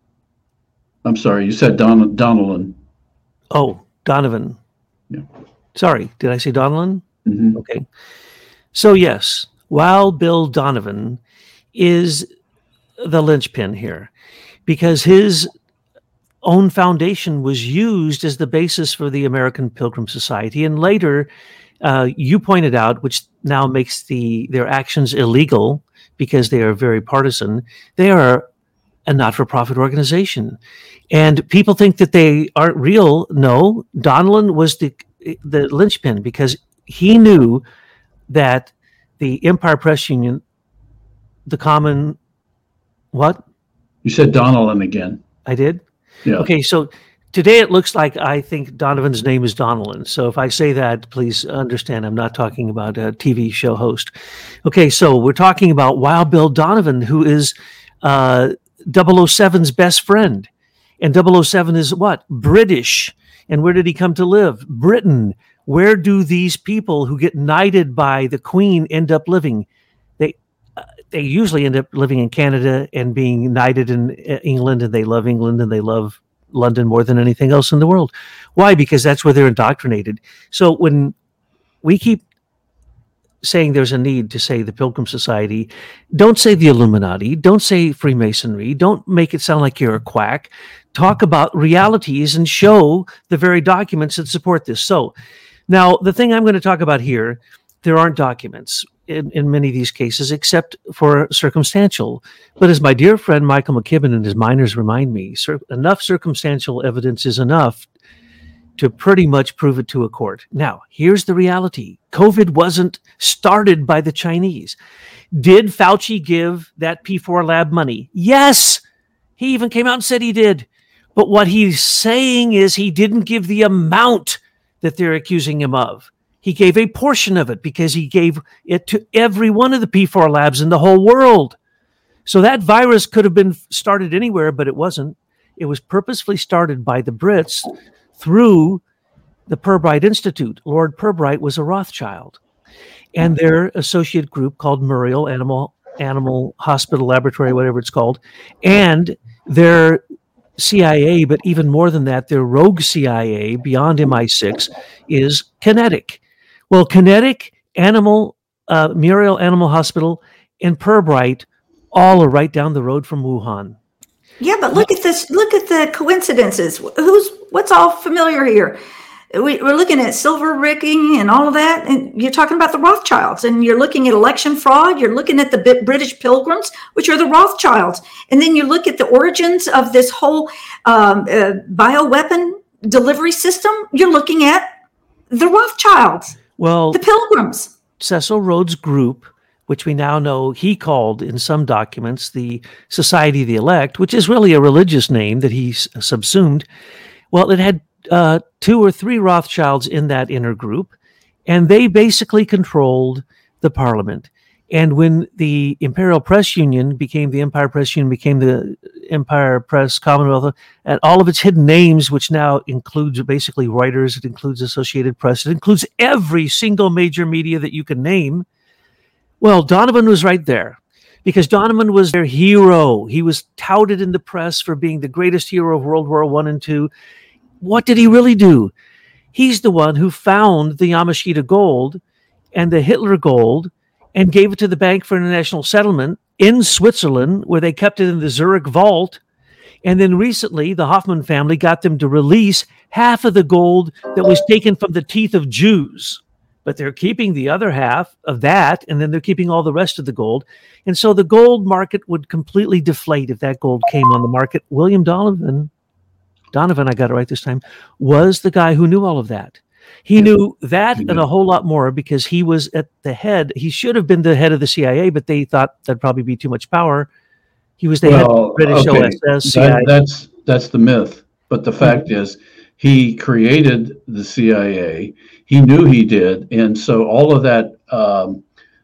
I'm sorry, you said Don, Donnellan.
Oh, Donovan.
Yeah.
Sorry, did I say Donilon?
Mhm.
Okay. So yes, Wild Bill Donovan is the linchpin here because his own foundation was used as the basis for the American Pilgrim Society. And later, uh, you pointed out, which now makes the their actions illegal because they are very partisan, they are a not-for-profit organization. And people think that they aren't real. No, Donilon was the the linchpin because he knew that the Empire Press Union, the common, what?
You said Donilon again.
I did?
Yeah.
Okay, so today it looks like I think Donovan's name is Donilon. So if I say that, please understand I'm not talking about a T V show host. Okay, so we're talking about Wild Bill Donovan, who is uh, double oh seven's best friend. And double oh seven is what? British. And where did he come to live? Britain. Where do these people who get knighted by the Queen end up living? They uh, they usually end up living in Canada and being knighted in uh, England, and they love England and they love London more than anything else in the world. Why? Because that's where they're indoctrinated. So when we keep saying there's a need to say the Pilgrim Society, don't say the Illuminati, don't say Freemasonry, don't make it sound like you're a quack. Talk about realities and show the very documents that support this. So now the thing I'm going to talk about here, there aren't documents in, in many of these cases except for circumstantial. But as my dear friend Michael McKibben and his miners remind me, cir- enough circumstantial evidence is enough to pretty much prove it to a court. Now, here's the reality. COVID wasn't started by the Chinese. Did Fauci give that P four lab money? Yes. He even came out and said he did. But what he's saying is he didn't give the amount that they're accusing him of. He gave a portion of it because he gave it to every one of the P four labs in the whole world. So that virus could have been started anywhere, but it wasn't. It was purposefully started by the Brits through the Pirbright Institute. Lord Pirbright was a Rothschild. And their associate group called Muriel Animal Animal Hospital Laboratory, whatever it's called, and their C I A, but even more than that, their rogue C I A beyond M I six is Kinetic. Well, Kinetic, Animal, uh, Muriel Animal Hospital, and Pirbright all are right down the road from Wuhan.
Yeah, but look at this. Look at the coincidences. Who's what's all familiar here? We, we're looking at silver rigging and all of that, and you're talking about the Rothschilds, and you're looking at election fraud. You're looking at the British Pilgrims, which are the Rothschilds, and then you look at the origins of this whole um, uh, bioweapon delivery system. You're looking at the Rothschilds,
well,
the Pilgrims.
Cecil Rhodes' group, which we now know he called in some documents the Society of the Elect, which is really a religious name that he s- subsumed. Well, it had uh, two or three Rothschilds in that inner group, and they basically controlled the parliament. And when the Imperial Press Union became the Empire Press Union, became the Empire Press Commonwealth, and all of its hidden names, which now includes basically Reuters, it includes Associated Press, it includes every single major media that you can name. Well, Donovan was right there because Donovan was their hero. He was touted in the press for being the greatest hero of World War One and Two. What did he really do? He's the one who found the Yamashita gold and the Hitler gold and gave it to the Bank for International Settlement in Switzerland, where they kept it in the Zurich vault. And then recently, the Hoffman family got them to release half of the gold that was taken from the teeth of Jews. But they're keeping the other half of that, and then they're keeping all the rest of the gold. And so the gold market would completely deflate if that gold came on the market. William Donovan, Donovan, I got it right this time, was the guy who knew all of that. He knew that and a whole lot more because he was at the head. He should have been the head of the C I A, but they thought that'd probably be too much power. He was the well, head of the British okay. O S S, C I A.
That, that's, that's the myth. But the fact mm-hmm. is, he created the C I A. He knew he did. And so all of that um,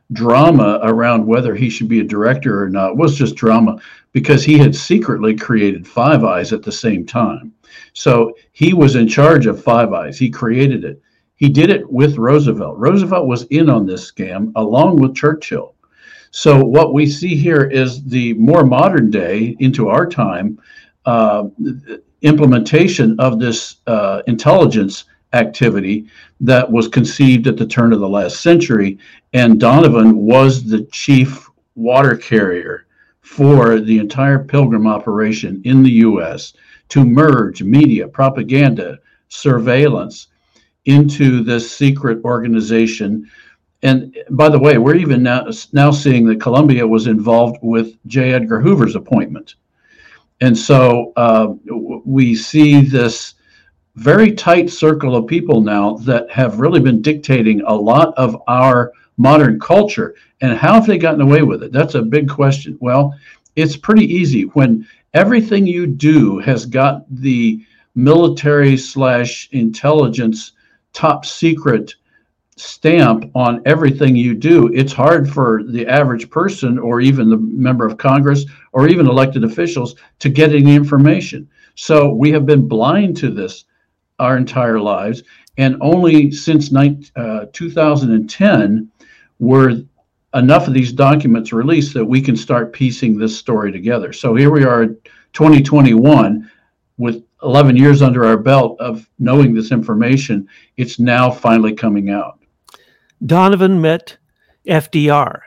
drama around whether he should be a director or not was just drama because he had secretly created Five Eyes at the same time. So he was in charge of Five Eyes. He created it. He did it with Roosevelt. Roosevelt was in on this scam along with Churchill. So what we see here is the more modern day into our time uh, implementation of this uh, intelligence activity that was conceived at the turn of the last century. And Donovan was the chief water carrier for the entire Pilgrim operation in the U S to merge media, propaganda, surveillance into this secret organization. And by the way, we're even now, now seeing that Columbia was involved with J. Edgar Hoover's appointment. And so uh, we see this very tight circle of people now that have really been dictating a lot of our modern culture. And how have they gotten away with it? That's a big question. Well, it's pretty easy. When everything you do has got the military slash intelligence top secret stamp on everything you do, it's hard for the average person or even the member of Congress or even elected officials to get any information. So we have been blind to this our entire lives. And only since uh, two thousand ten were enough of these documents released that we can start piecing this story together. So here we are, twenty twenty-one, with eleven years under our belt of knowing this information. It's now finally coming out.
Donovan met F D R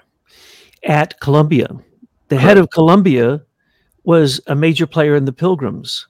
at Columbia. The head of Columbia was a major player in the Pilgrims.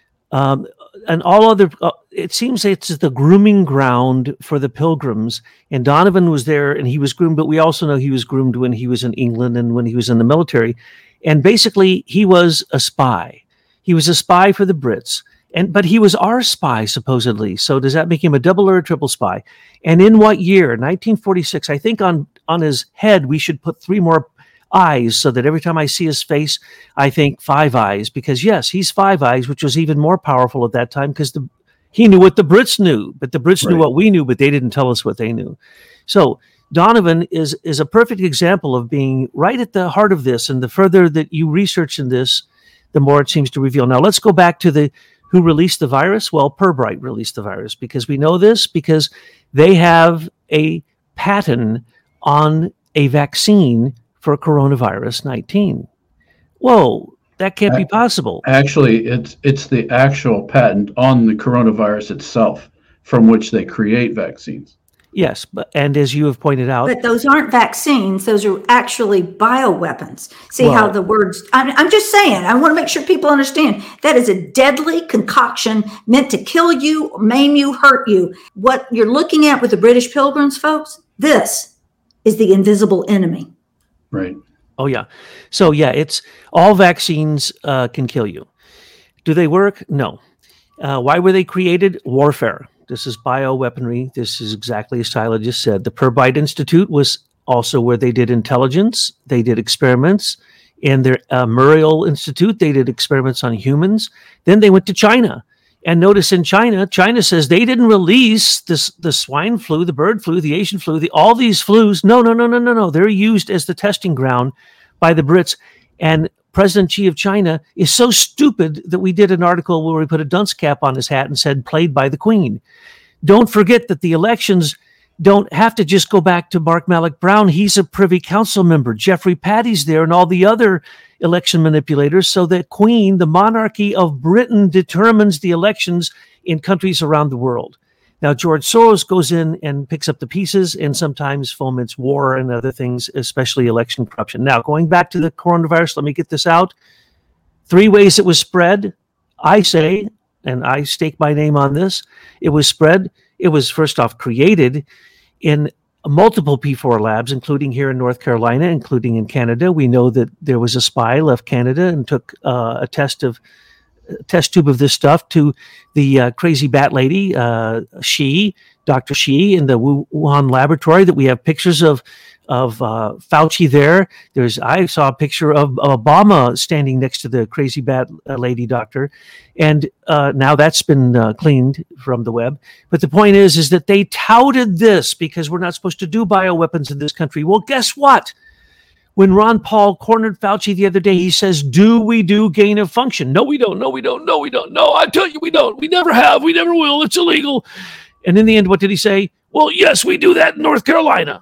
Um, and all other, uh, it seems it's the grooming ground for the Pilgrims. And Donovan was there and he was groomed, but we also know he was groomed when he was in England and when he was in the military. And basically, he was a spy. He was a spy for the Brits. And but he was our spy, supposedly. So does that make him a double or a triple spy? And in what year? nineteen forty-six. I think on, on his head, we should put three more eyes so that every time I see his face, I think Five Eyes. Because, yes, he's Five Eyes, which was even more powerful at that time because the he knew what the Brits knew. But the Brits right. knew what we knew, but they didn't tell us what they knew. So Donovan is, is a perfect example of being right at the heart of this. And the further that you research in this, the more it seems to reveal. Now, let's go back to the who released the virus? Well, Pirbright released the virus because we know this because they have a patent on a vaccine for coronavirus nineteen. Whoa, that can't be possible.
Actually, it's it's the actual patent on the coronavirus itself from which they create vaccines.
Yes, but and as you have pointed out,
but those aren't vaccines; those are actually bioweapons. See well, how the words? I'm, I'm just saying. I want to make sure people understand that is a deadly concoction meant to kill you, maim you, hurt you. What you're looking at with the British Pilgrims, folks, this is the invisible enemy.
Right.
Oh yeah. So yeah, it's all vaccines uh, can kill you. Do they work? No. Uh, why were they created? Warfare. This is bioweaponry. This is exactly as Tyler just said. The Pirbright Institute was also where they did intelligence. They did experiments. In their uh, Muriel Institute, they did experiments on humans. Then they went to China. And notice in China, China says they didn't release this the swine flu, the bird flu, the Asian flu, the, all these flus. No, no, no, no, no, no. They're used as the testing ground by the Brits. And President Xi of China is so stupid that we did an article where we put a dunce cap on his hat and said, played by the Queen. Don't forget that the elections don't have to just go back to Mark Malloch Brown. He's a Privy Council member. Jeffrey Patty's there and all the other election manipulators. So that Queen, the monarchy of Britain, determines the elections in countries around the world. Now, George Soros goes in and picks up the pieces and sometimes foments war and other things, especially election corruption. Now, going back to the coronavirus, let me get this out. Three ways it was spread. I say, and I stake my name on this, it was spread. It was first off created in multiple P four labs, including here in North Carolina, including in Canada. We know that there was a spy left Canada and took uh, a test of test tube of this stuff to the uh, crazy bat lady, uh, Xi, Doctor Xi, in the Wuhan laboratory that we have pictures of of uh, Fauci there. There's I saw a picture of, of Obama standing next to the crazy bat lady doctor, and uh, now that's been uh, cleaned from the web. But the point is, is that they touted this because we're not supposed to do bioweapons in this country. Well, guess what? When Ron Paul cornered Fauci the other day, he says, do we do gain of function? No, we don't. No, we don't. No, we don't. No, I tell you, we don't. We never have. We never will. It's illegal. And in the end, what did he say? Well, yes, we do that in North Carolina.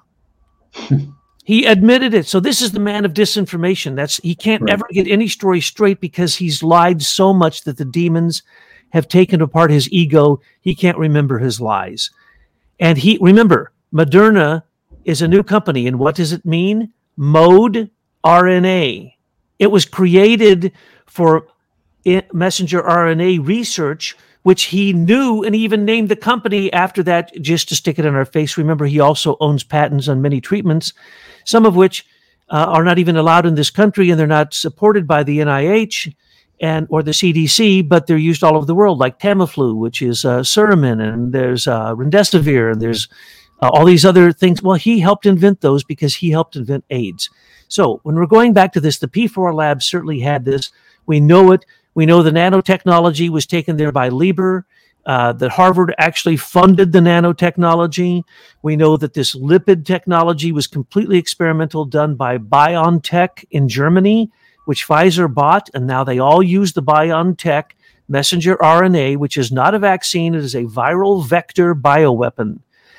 He admitted it. So this is the man of disinformation. That's he can't right. ever get any story straight because he's lied so much that the demons have taken apart his ego. He can't remember his lies. And he, remember, Moderna is a new company. And what does it mean? Mode R N A. It was created for messenger R N A research, which he knew and even named the company after that just to stick it in our face. Remember, he also owns patents on many treatments, some of which uh, are not even allowed in this country, and they're not supported by the N I H and or the C D C, but they're used all over the world, like Tamiflu, which is uh, Suramin, and there's uh, Remdesivir, and there's uh, all these other things. Well, he helped invent those because he helped invent AIDS. So when we're going back to this, the P four lab certainly had this. We know it. We know the nanotechnology was taken there by Lieber, uh, that Harvard actually funded the nanotechnology. We know that this lipid technology was completely experimental, done by BioNTech in Germany, which Pfizer bought, and now they all use the BioNTech messenger R N A, which is not a vaccine. It is a viral vector bioweapon.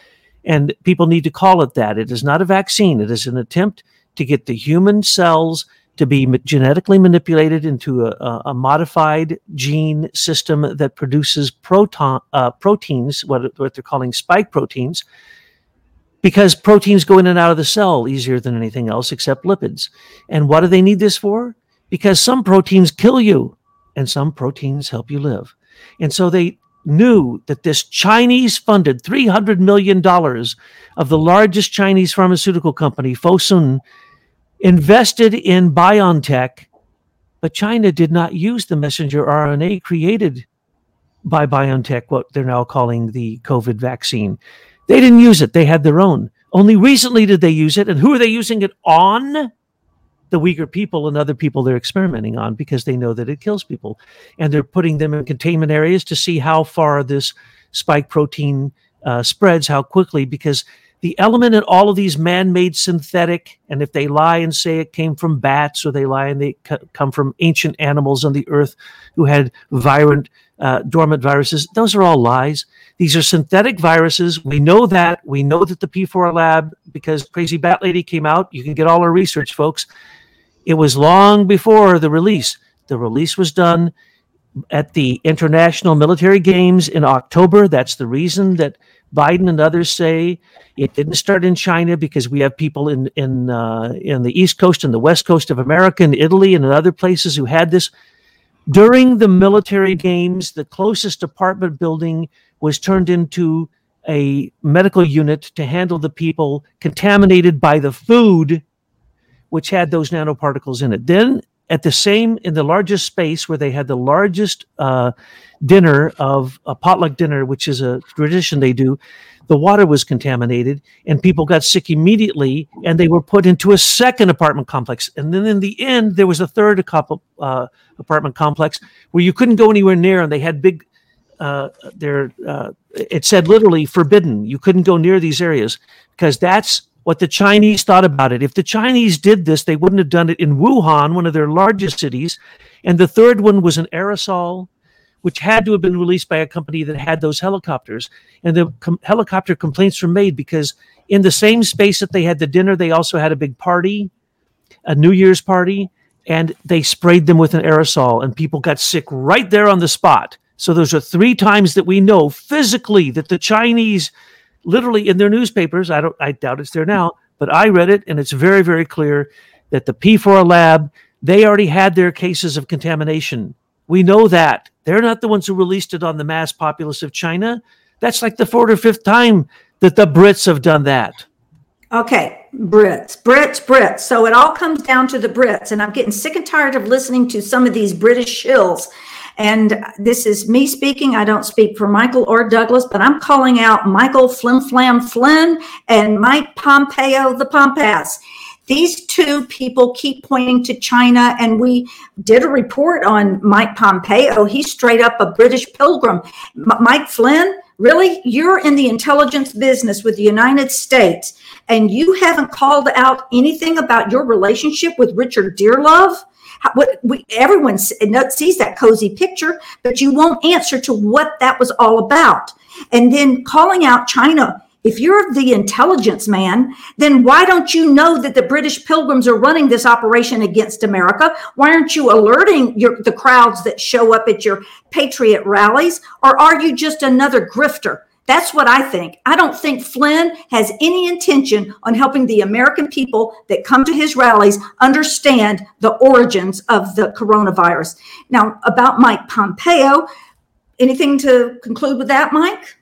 And people need to call it that. It is not a vaccine. It is an attempt to get the human cells to be genetically manipulated into a, a modified gene system that produces proton, uh, proteins, what, what they're calling spike proteins, because proteins go in and out of the cell easier than anything else except lipids. And what do they need this for? Because some proteins kill you and some proteins help you live. And so they knew that this Chinese-funded three hundred million dollars of the largest Chinese pharmaceutical company, Fosun, invested in BioNTech, but China did not use the messenger R N A created by BioNTech, what they're now calling the COVID vaccine. They didn't use it. They had their own. Only recently did they use it. And who are they using it on? The Uyghur people and other people they're experimenting on, because they know that it kills people. And they're putting them in containment areas to see how far this spike protein uh, spreads, how quickly, because the element in all of these man-made synthetic, and if they lie and say it came from bats, or they lie and they c- come from ancient animals on the earth who had virulent, uh, dormant viruses, those are all lies. These are synthetic viruses. We know that. We know that the P four lab, because Crazy Bat Lady came out, you can get all our research, folks. It was long before the release. The release was done at the International Military Games in October. That's the reason that Biden and others say it didn't start in China, because we have people in in uh, in the East Coast and the West Coast of America, and Italy, and in other places who had this. During the military games, the closest apartment building was turned into a medical unit to handle the people contaminated by the food, which had those nanoparticles in it. Then at the same, in the largest space where they had the largest uh, dinner of a potluck dinner, which is a tradition they do, the water was contaminated and people got sick immediately, and they were put into a second apartment complex. And then in the end, there was a third uh, apartment complex where you couldn't go anywhere near, and they had big, uh, their, uh, it said literally forbidden. You couldn't go near these areas, because that's what the Chinese thought about it. If the Chinese did this, they wouldn't have done it in Wuhan, one of their largest cities. And the third one was an aerosol, which had to have been released by a company that had those helicopters. And the com- helicopter complaints were made because in the same space that they had the dinner, they also had a big party, a New Year's party, and they sprayed them with an aerosol, and people got sick right there on the spot. So those are three times that we know physically that the Chinese, literally in their newspapers, I don't, I doubt it's there now, but I read it, and it's very, very clear that the P four lab, they already had their cases of contamination. We know that. They're not the ones who released it on the mass populace of China. That's like the fourth or fifth time that the Brits have done that.
Okay, Brits, Brits, Brits. So it all comes down to the Brits, and I'm getting sick and tired of listening to some of these British shills. And this is me speaking. I don't speak for Michael or Douglas, but I'm calling out Michael Flim Flam Flynn and Mike Pompeo the Pompass. These two people keep pointing to China, and we did a report on Mike Pompeo. He's straight up a British pilgrim. M- Mike Flynn, really? You're in the intelligence business with the United States, and you haven't called out anything about your relationship with Richard Dearlove? How, what, we, everyone sees that cozy picture, but you won't answer to what that was all about. And then calling out China If you're the intelligence man, then why don't you know that the British Pilgrims are running this operation against America? Why aren't you alerting your, the crowds that show up at your patriot rallies? Or are you just another grifter? That's what I think. I don't think Flynn has any intention on helping the American people that come to his rallies understand the origins of the coronavirus. Now, about Mike Pompeo, anything to conclude with that, Mike?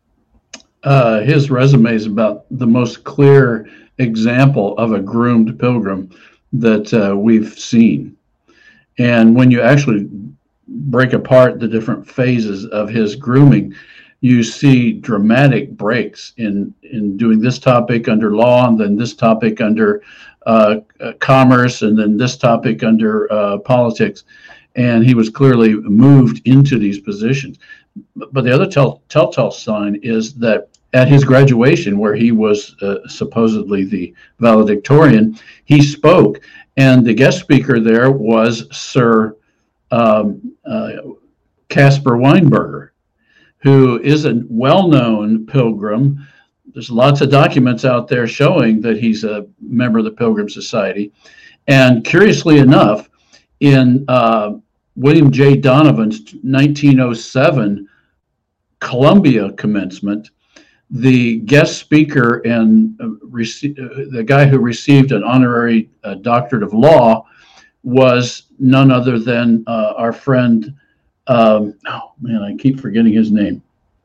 Uh, his resume is about the most clear example of a groomed pilgrim that uh, we've seen. And when you actually break apart the different phases of his grooming, you see dramatic breaks in, in doing this topic under law, and then this topic under uh, uh, commerce, and then this topic under uh, politics. And he was clearly moved into these positions. But the other tell, telltale sign is that at his graduation, where he was uh, supposedly the valedictorian, he spoke, and the guest speaker there was Sir um, uh, Caspar Weinberger, who is a well-known pilgrim. There's lots of documents out there showing that he's a member of the Pilgrim Society. And curiously enough, in uh, William J. Donovan's nineteen oh seven Columbia commencement, the guest speaker and uh, rece- uh, the guy who received an honorary uh, doctorate of law was none other than uh, our friend, um, oh man, I keep forgetting his name,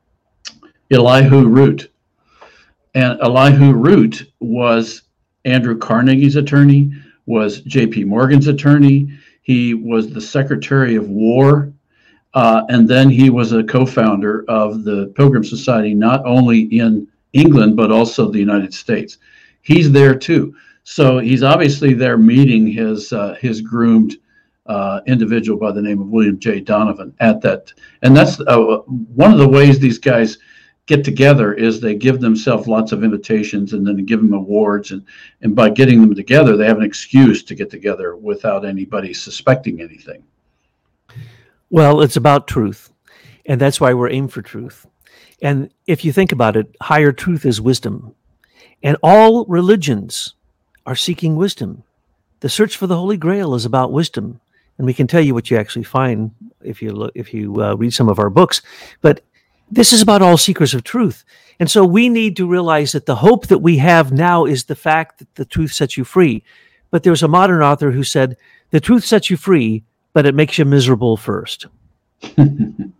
Elihu Root. And Elihu Root was Andrew Carnegie's attorney, was J P Morgan's attorney. He was the Secretary of War. Uh, and then he was a co-founder of the Pilgrim Society, not only in England, but also the United States. He's there too. So he's obviously there meeting his uh, his groomed uh, individual by the name of William J. Donovan at that. And that's uh, one of the ways these guys get together is they give themselves lots of invitations and then give them awards. And, and by getting them together, they have an excuse to get together without anybody suspecting anything.
Well, it's about truth, and that's why we're aimed for truth. And if you think about it, higher truth is wisdom, and all religions are seeking wisdom. The search for the Holy Grail is about wisdom, and we can tell you what you actually find if you look, if you uh, read some of our books. But this is about all seekers of truth, and so we need to realize that the hope that we have now is the fact that the truth sets you free. But there's a modern author who said, "The truth sets you free, but it makes you miserable first."